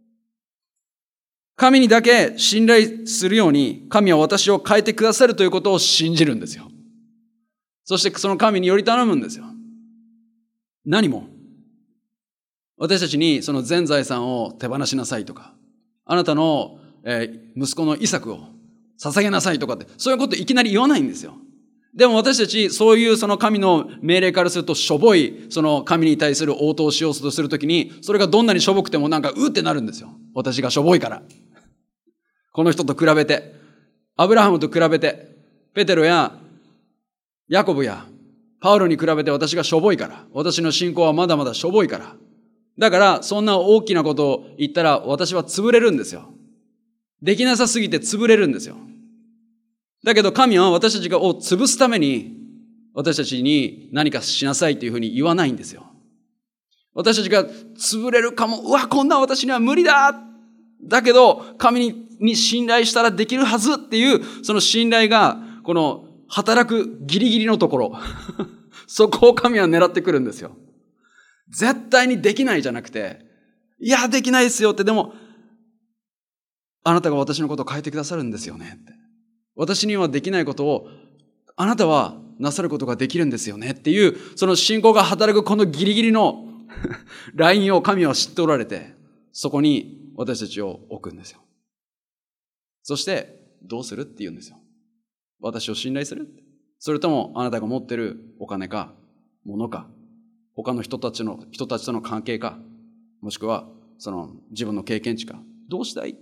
神にだけ信頼するように、神は私を変えてくださるということを信じるんですよ。そしてその神により頼むんですよ。何も私たちにその全財産を手放しなさいとか、あなたの息子のイサクを捧げなさいとかって、そういうこといきなり言わないんですよ。でも私たち、そういうその神の命令からするとしょぼい、その神に対する応答をしようとするときに、それがどんなにしょぼくてもなんかうってなるんですよ。私がしょぼいから。この人と比べて、アブラハムと比べて、ペテロやヤコブやパウロに比べて私がしょぼいから、私の信仰はまだまだしょぼいから。だから、そんな大きなことを言ったら私は潰れるんですよ。できなさすぎて潰れるんですよ。だけど神は私たちを潰すために、私たちに何かしなさいというふうに言わないんですよ。私たちが潰れるかも、こんな私には無理だ。だけど、神に信頼したらできるはずっていう、その信頼が、この働くギリギリのところ。そこを神は狙ってくるんですよ。 絶対にできないじゃなくて、いや、できないですよって、でも、あなたが私のことを変えてくださるんですよねって。私にはできないことを、あなたはなさることができるんですよねっていう、その信仰が働くこのギリギリのラインを神は知っておられて、そこに私たちを置くんですよ。そして、どうするって言うんですよ。私を信頼する？それともあなたが持ってるお金か、物か、他の人たちとの関係か、もしくはその自分の経験値か、どうしたい？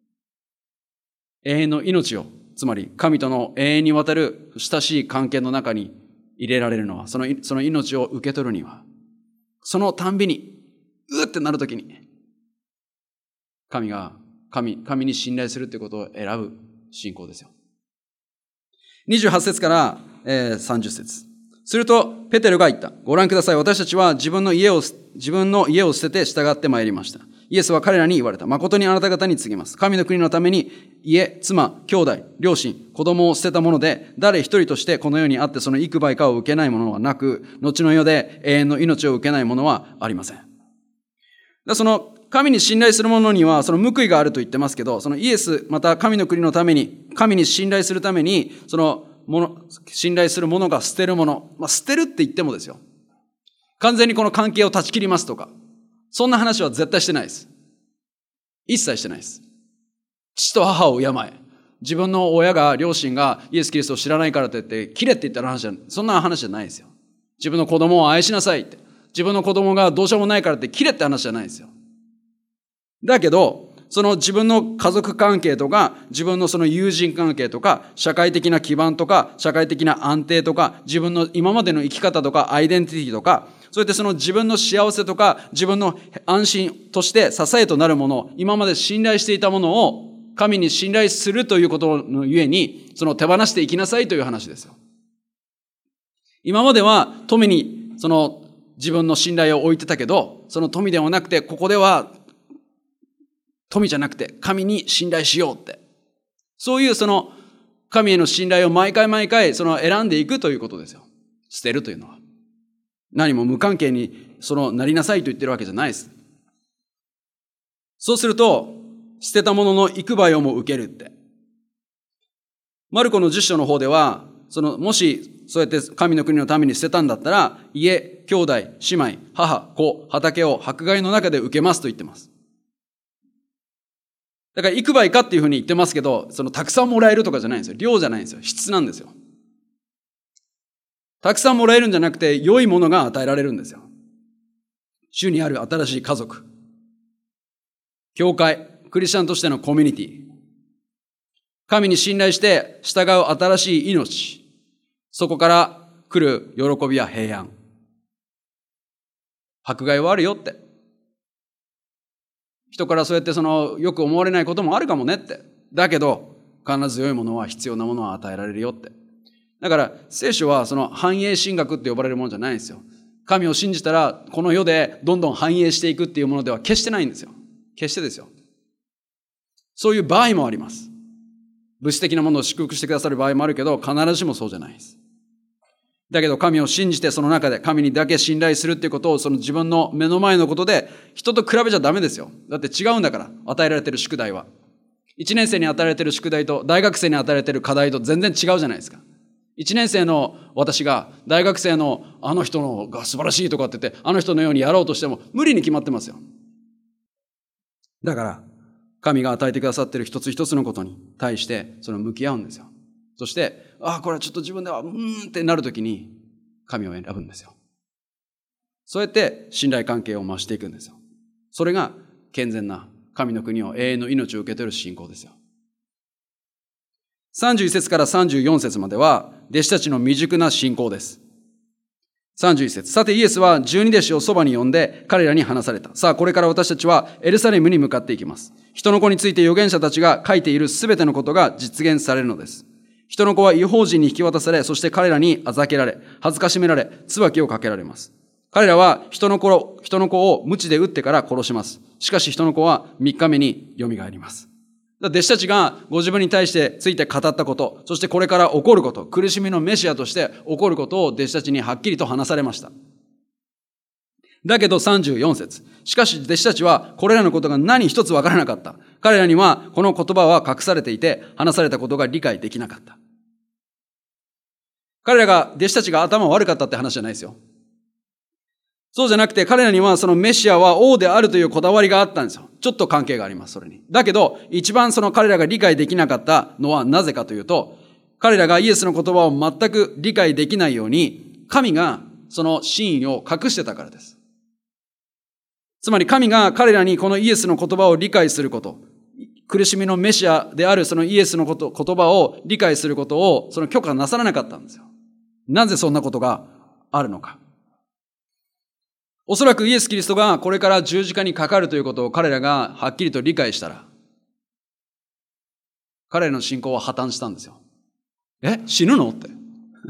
永遠の命を、つまり神との永遠にわたる親しい関係の中に入れられるのは、その命を受け取るには、そのたんびに、うってなるときに、神に信頼するということを選ぶ信仰ですよ。28節から30節。すると、ペテルが言った。ご覧ください。私たちは自分の家を捨てて従って参りました。イエスは彼らに言われた。誠にあなた方に告げます。神の国のために家、妻、兄弟、両親、子供を捨てたもので、誰一人としてこの世にあってその幾倍かを受けないものはなく、後の世で永遠の命を受けないものはありません。その神に信頼する者にはその報いがあると言ってますけど、そのイエス、また神の国のために、神に信頼するために、その信頼する者が捨てるもの。捨てるって言ってもですよ。完全にこの関係を断ち切りますとか、そんな話は絶対してないです。一切してないです。父と母を敬え。自分の両親がイエス・キリストを知らないからといって、切れって言った話そんな話じゃないですよ。自分の子供を愛しなさいって。自分の子供がどうしようもないからって切れって話じゃないですよ。だけど、その自分の家族関係とか、自分のその友人関係とか、社会的な基盤とか、社会的な安定とか、自分の今までの生き方とか、アイデンティティとか、そうやってその自分の幸せとか、自分の安心として支えとなるもの、今まで信頼していたものを神に信頼するということのゆえに、その手放していきなさいという話ですよ。今までは富にその自分の信頼を置いてたけど、その富ではなくて、ここでは富じゃなくて神に信頼しようって。そういうその神への信頼を毎回その選んでいくということですよ。捨てるというのは。何も無関係になりなさいと言ってるわけじゃないです。そうすると、捨てたものの幾倍をも受けるって。マルコの10章の方では、もしそうやって神の国のために捨てたんだったら、家、兄弟、姉妹、母、子、畑を迫害の中で受けますと言ってます。だから幾倍かっていうふうに言ってますけど、たくさんもらえるとかじゃないんですよ。量じゃないんですよ。質なんですよ。たくさんもらえるんじゃなくて、良いものが与えられるんですよ。主にある新しい家族、教会、クリスチャンとしてのコミュニティ、神に信頼して従う新しい命、そこから来る喜びや平安。迫害はあるよって。人からそうやってよく思われないこともあるかもねって。だけど、必ず良いものは必要なものは与えられるよって。だから聖書は繁栄神学って呼ばれるものじゃないんですよ。神を信じたらこの世でどんどん繁栄していくっていうものでは決してないんですよ。決してですよ。そういう場合もあります。物質的なものを祝福してくださる場合もあるけど、必ずしもそうじゃないです。だけど神を信じてその中で神にだけ信頼するっていうことを自分の目の前のことで人と比べちゃダメですよ。だって違うんだから、与えられている宿題は。1年生に与えられている宿題と大学生に与えられている課題と全然違うじゃないですか。1年生の私が大学生のあの人のが素晴らしいとかって言って、あの人のようにやろうとしても無理に決まってますよ。だから神が与えてくださっている一つ一つのことに対して向き合うんですよ。そして、これはちょっと自分ではってなるときに神を選ぶんですよ。そうやって信頼関係を増していくんですよ。それが健全な神の国を永遠の命を受け取る信仰ですよ。31節から34節までは弟子たちの未熟な信仰です。31節。さてイエスは12弟子をそばに呼んで彼らに話された。さあこれから私たちはエルサレムに向かっていきます。人の子について預言者たちが書いているすべてのことが実現されるのです。人の子は異邦人に引き渡され、そして彼らにあざけられ、恥ずかしめられ、椿をかけられます。彼らは人の子を鞭で打ってから殺します。しかし人の子は3日目によみがえります。弟子たちがご自分に対してついて語ったこと、そしてこれから起こること、苦しみのメシアとして起こることを弟子たちにはっきりと話されました。 だけど34節。しかし弟子たちはこれらのことが何一つわからなかった。彼らにはこの言葉は隠されていて、話されたことが理解できなかった。弟子たちが頭悪かったって話じゃないですよ。そうじゃなくて、彼らにはそのメシアは王であるというこだわりがあったんですよ。ちょっと関係があります、それに。だけど、一番その彼らが理解できなかったのはなぜかというと、彼らがイエスの言葉を全く理解できないように、神がその真意を隠してたからです。つまり神が彼らにこのイエスの言葉を理解すること、苦しみのメシアであるそのイエスの言葉を理解することをその許可なさらなかったんですよ。なぜそんなことがあるのか。おそらくイエス・キリストがこれから十字架にかかるということを彼らがはっきりと理解したら、彼らの信仰は破綻したんですよ。死ぬのって。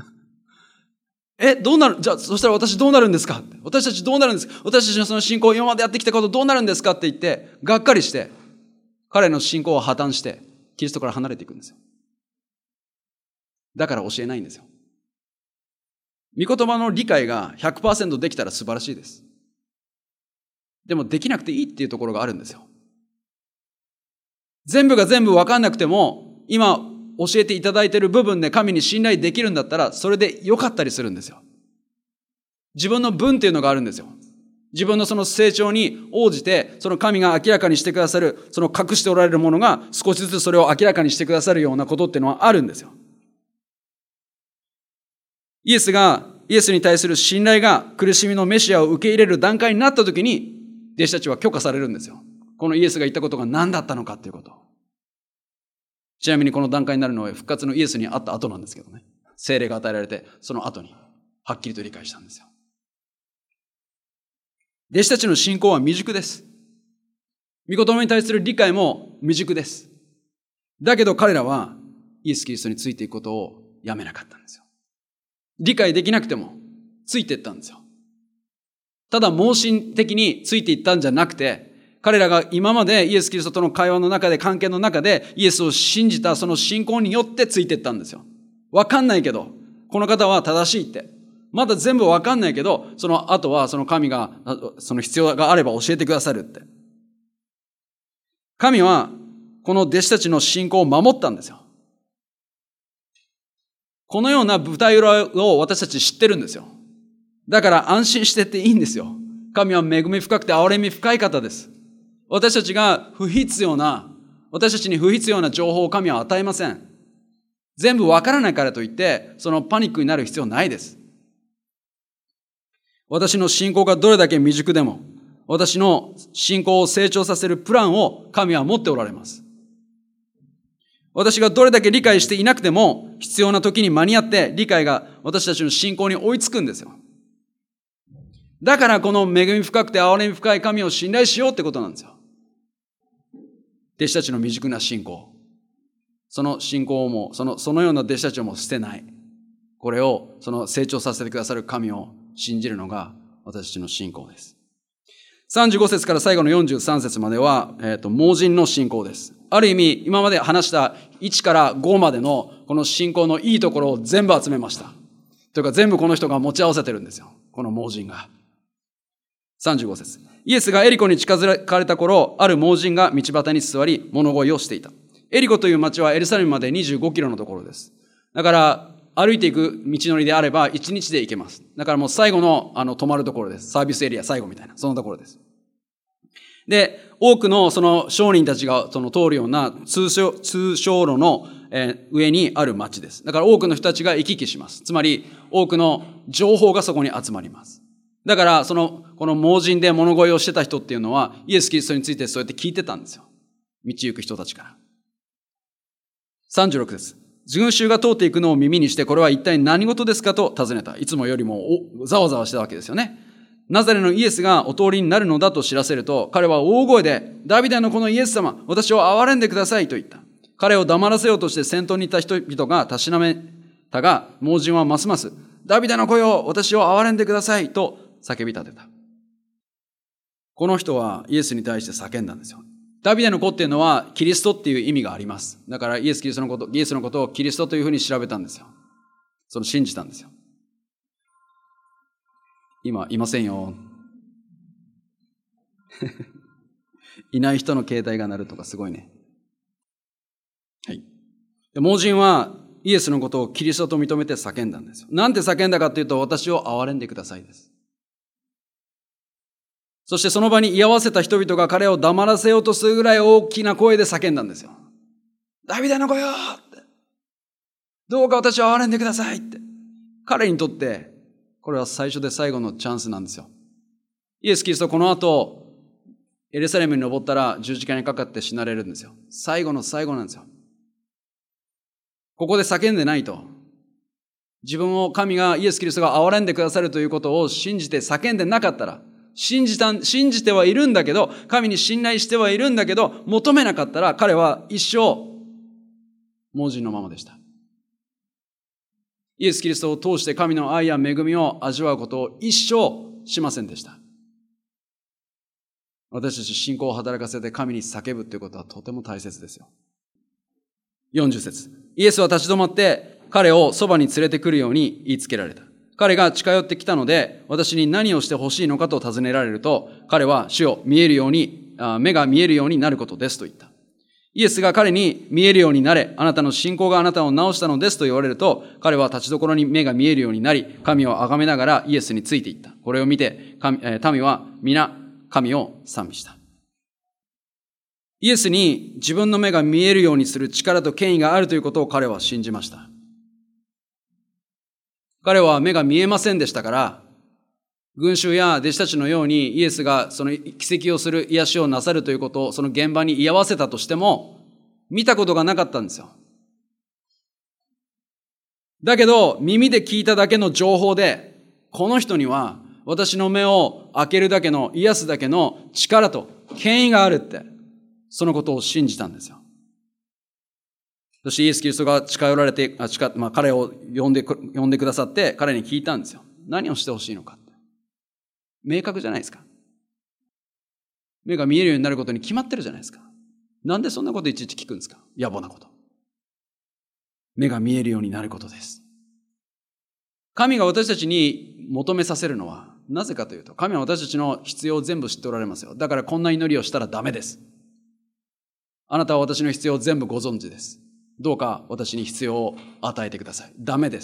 どうなるじゃあ、そしたら私どうなるんですかって。私たちどうなるんですか。私たちのその信仰、今までやってきたことどうなるんですかって言って、がっかりして、彼の信仰は破綻して、キリストから離れていくんですよ。だから教えないんですよ。御言葉の理解が 100% できたら素晴らしいです。でもできなくていいっていうところがあるんですよ。全部が全部分かんなくても、今教えていただいている部分で神に信頼できるんだったら、それで良かったりするんですよ。自分の分っていうのがあるんですよ。自分のその成長に応じて、その神が明らかにしてくださる、その隠しておられるものが少しずつそれを明らかにしてくださるようなことっていうのはあるんですよ。イエスに対する信頼が苦しみのメシアを受け入れる段階になった時に、弟子たちは許可されるんですよ。このイエスが言ったことが何だったのかっていうこと。ちなみにこの段階になるのは復活のイエスに会った後なんですけどね。聖霊が与えられて、その後にはっきりと理解したんですよ。弟子たちの信仰は未熟です。御言葉に対する理解も未熟です。だけど彼らはイエス・キリストについていくことをやめなかったんですよ。理解できなくてもついていったんですよ。ただ盲信的についていったんじゃなくて、彼らが今までイエス・キリストとの会話の中で、関係の中でイエスを信じたその信仰によってついていったんですよ。わかんないけど、この方は正しいって。まだ全部わかんないけど、その後はその神が、その必要があれば教えてくださるって。神はこの弟子たちの信仰を守ったんですよ。このような舞台裏を私たち知ってるんですよ。だから安心してっていいんですよ。神は恵み深くて憐れみ深い方です。私たちに不必要な情報を神は与えません。全部わからないからといって、そのパニックになる必要ないです。私の信仰がどれだけ未熟でも、私の信仰を成長させるプランを神は持っておられます。私がどれだけ理解していなくても、必要な時に間に合って理解が私たちの信仰に追いつくんですよ。だからこの恵み深くて憐れみ深い神を信頼しようってことなんですよ。弟子たちの未熟な信仰。その信仰をも、そのような弟子たちをも捨てない。これを、その成長させてくださる神を信じるのが私たちの信仰です。35節から最後の43節までは、盲人の信仰です。ある意味、今まで話した1から5までのこの信仰のいいところを全部集めました。というか全部この人が持ち合わせてるんですよ。この盲人が。35節。イエスがエリコに近づかれた頃、ある盲人が道端に座り、物乞いをしていた。エリコという町はエルサレムまで25キロのところです。だから、歩いていく道のりであれば1日で行けます。だからもう最後の止まるところです。サービスエリア最後みたいな、そのところです。で、多くのその商人たちが通るような通称路の上にある町です。だから多くの人たちが行き来します。つまり多くの情報がそこに集まります。だからこの盲人で物乞いをしてた人っていうのはイエス・キリストについてそうやって聞いてたんですよ。道行く人たちから。36です。群衆が通っていくのを耳にして、これは一体何事ですかと尋ねた。いつもよりもざわざわしたわけですよね。ナザレのイエスがお通りになるのだと知らせると、彼は大声で、ダビデのこのイエス様、私を憐れんでくださいと言った。彼を黙らせようとして先頭にいた人々がたしなめたが、盲人はますます、ダビデの子よ、私を憐れんでくださいと叫び立てた。この人はイエスに対して叫んだんですよ。ダビデの子っていうのはキリストっていう意味があります。だからイエスのことをキリストというふうに調べたんですよ。信じたんですよ。今いませんよ。 いない人の携帯が鳴るとかすごいね。はい。盲人はイエスのことをキリストと認めて叫んだんですよ。なんて叫んだかというと、私を憐れんでくださいです。そしてその場に居合わせた人々が彼を黙らせようとするぐらい大きな声で叫んだんですよ。ダビデの子よって。どうか私を憐れんでくださいって。彼にとって、これは最初で最後のチャンスなんですよ。イエス・キリストこの後、エルサレムに登ったら十字架にかかって死なれるんですよ。最後の最後なんですよ。ここで叫んでないと、自分を神がイエス・キリストが憐れんでくださるということを信じて叫んでなかったら、信じてはいるんだけど、神に信頼してはいるんだけど、求めなかったら彼は一生盲人のままでした。イエス・キリストを通して神の愛や恵みを味わうことを一生しませんでした。私たち信仰を働かせて神に叫ぶということはとても大切ですよ。40節。イエスは立ち止まって彼をそばに連れてくるように言いつけられた。彼が近寄ってきたので、私に何をしてほしいのかと尋ねられると、彼は主よ、目が見えるようになることですと言った。イエスが彼に見えるようになれ、あなたの信仰があなたを治したのですと言われると、彼は立ちどころに目が見えるようになり、神を崇めながらイエスについていった。これを見て、民は皆神を賛美した。イエスに自分の目が見えるようにする力と権威があるということを彼は信じました。彼は目が見えませんでしたから、群衆や弟子たちのようにイエスがその奇跡をする癒しをなさるということをその現場に居合わせたとしても、見たことがなかったんですよ。だけど、耳で聞いただけの情報で、この人には私の目を開けるだけの、癒すだけの力と権威があるって、そのことを信じたんですよ。そしてイエス・キリストが近寄られて、彼を呼んでくださって、彼に聞いたんですよ。何をしてほしいのかって。明確じゃないですか。目が見えるようになることに決まってるじゃないですか。なんでそんなこといちいち聞くんですか？野暮なこと。目が見えるようになることです。神が私たちに求めさせるのは、なぜかというと、神は私たちの必要を全部知っておられますよ。だからこんな祈りをしたらダメです。あなたは私の必要を全部ご存知です。どうか私に必要を与えてください。ダメです。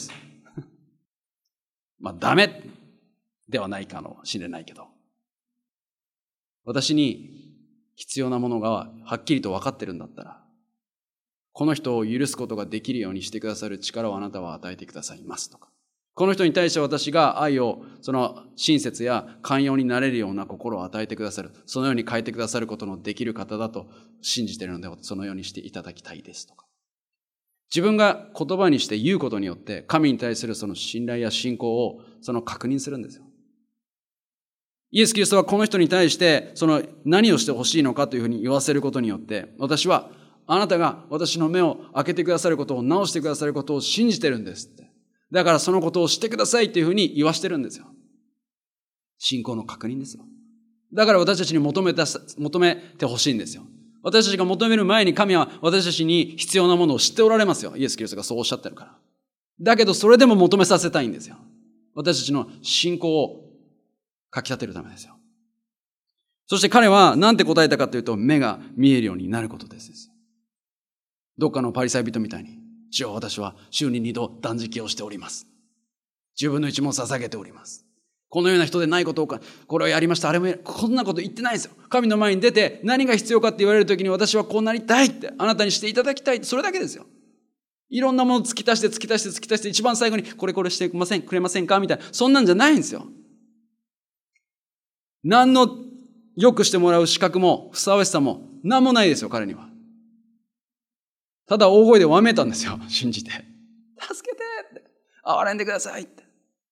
ダメではないかもしれないけど、私に必要なものがはっきりと分かってるんだったら、この人を許すことができるようにしてくださる力をあなたは与えてくださいますとか、この人に対して私が愛を、その親切や寛容になれるような心を与えてくださる、そのように変えてくださることのできる方だと信じているので、そのようにしていただきたいですとか。自分が言葉にして言うことによって、神に対するその信頼や信仰をその確認するんですよ。イエス・キリストはこの人に対して、その何をしてほしいのかというふうに言わせることによって、私はあなたが私の目を開けてくださることを、直してくださることを信じてるんですって。だからそのことをしてくださいというふうに言わしてるんですよ。信仰の確認ですよ。だから私たちに求めてほしいんですよ。私たちが求める前に神は私たちに必要なものを知っておられますよ。イエス・キリストがそうおっしゃってるから。だけどそれでも求めさせたいんですよ。私たちの信仰をかき立てるためですよ。そして彼は何て答えたかというと、目が見えるようになることです。どっかのパリサイ人みたいに、主よ、私は週に2度断食をしております。10分の1も捧げております。このような人でないことをこれをやりました、あれもこんなこと言ってないですよ。神の前に出て何が必要かって言われるときに、私はこうなりたいって、あなたにしていただきたい、それだけですよ。いろんなものを突き足して一番最後にこれしてくれませんかみたいな、そんなんじゃないんですよ。何の良くしてもらう資格もふさわしさも何もないですよ、彼には。ただ大声でわめたんですよ、信じて。助けてって、憐れんでくださいって。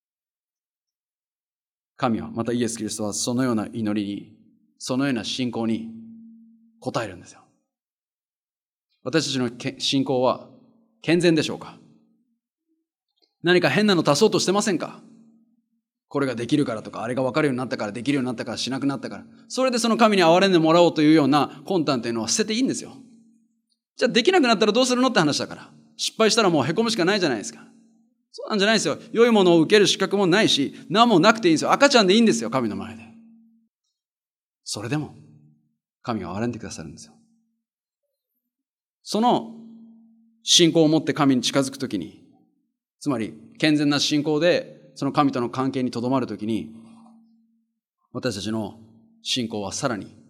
神は、またイエス・キリストはそのような祈りに、そのような信仰に応えるんですよ。私たちの信仰は健全でしょうか？何か変なの足そうとしてませんか？これができるからとか、あれが分かるようになったから、できるようになったから、しなくなったから。それでその神に憐れんでもらおうというような魂胆というのは捨てていいんですよ。じゃあできなくなったらどうするのって話だから。失敗したらもう凹むしかないじゃないですか。そうなんじゃないですよ。良いものを受ける資格もないし、何もなくていいんですよ。赤ちゃんでいいんですよ、神の前で。 それでも神は憐れんでくださるんですよ。その信仰を持って神に近づくときに、つまり健全な信仰でその神との関係にとどまるときに、私たちの信仰はさらに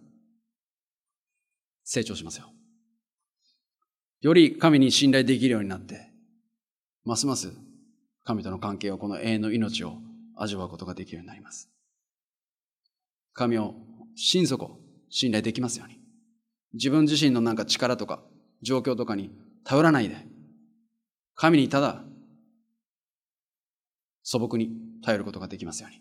成長しますよ。より神に信頼できるようになって、ますます神との関係を、この永遠の命を味わうことができるようになります。神を心底信頼できますように。自分自身のなんか力とか状況とかに頼らないで、神にただ素朴に頼ることができますように。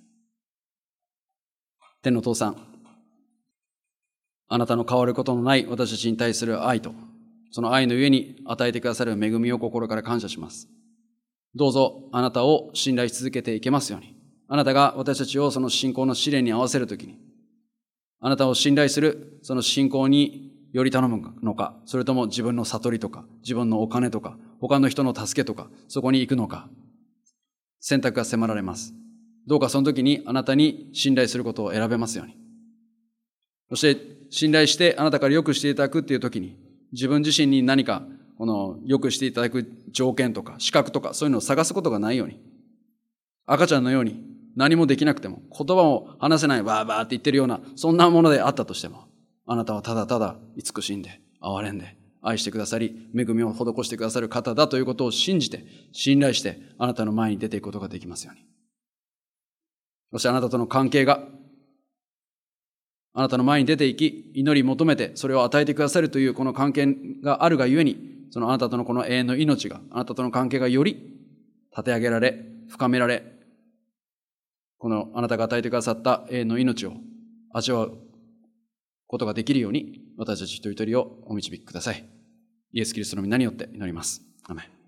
天の父さん、あなたの変わることのない私たちに対する愛と、その愛のゆえに与えてくださる恵みを心から感謝します。どうぞあなたを信頼し続けていけますように。あなたが私たちをその信仰の試練に合わせるときに、あなたを信頼するその信仰により頼むのか、それとも自分の悟りとか、自分のお金とか、他の人の助けとか、そこに行くのか、選択が迫られます。どうかその時にあなたに信頼することを選べますように。そして信頼してあなたから良くしていただくっていう時に、自分自身に何かこの良くしていただく条件とか資格とかそういうのを探すことがないように、赤ちゃんのように何もできなくても、言葉を話せないバーバーって言ってるようなそんなものであったとしても、あなたはただただ慈しんで憐れんで愛してくださり、恵みを施してくださる方だということを信じて信頼してあなたの前に出ていくことができますように。そしてあなたとの関係があなたの前に出ていき、祈り求めてそれを与えてくださるというこの関係があるがゆえに、そのあなたとのこの永遠の命が、あなたとの関係がより立て上げられ、深められ、このあなたが与えてくださった永遠の命を味わうことができるように、私たち一人一人をお導きください。イエス・キリストの皆によって祈ります。アメン。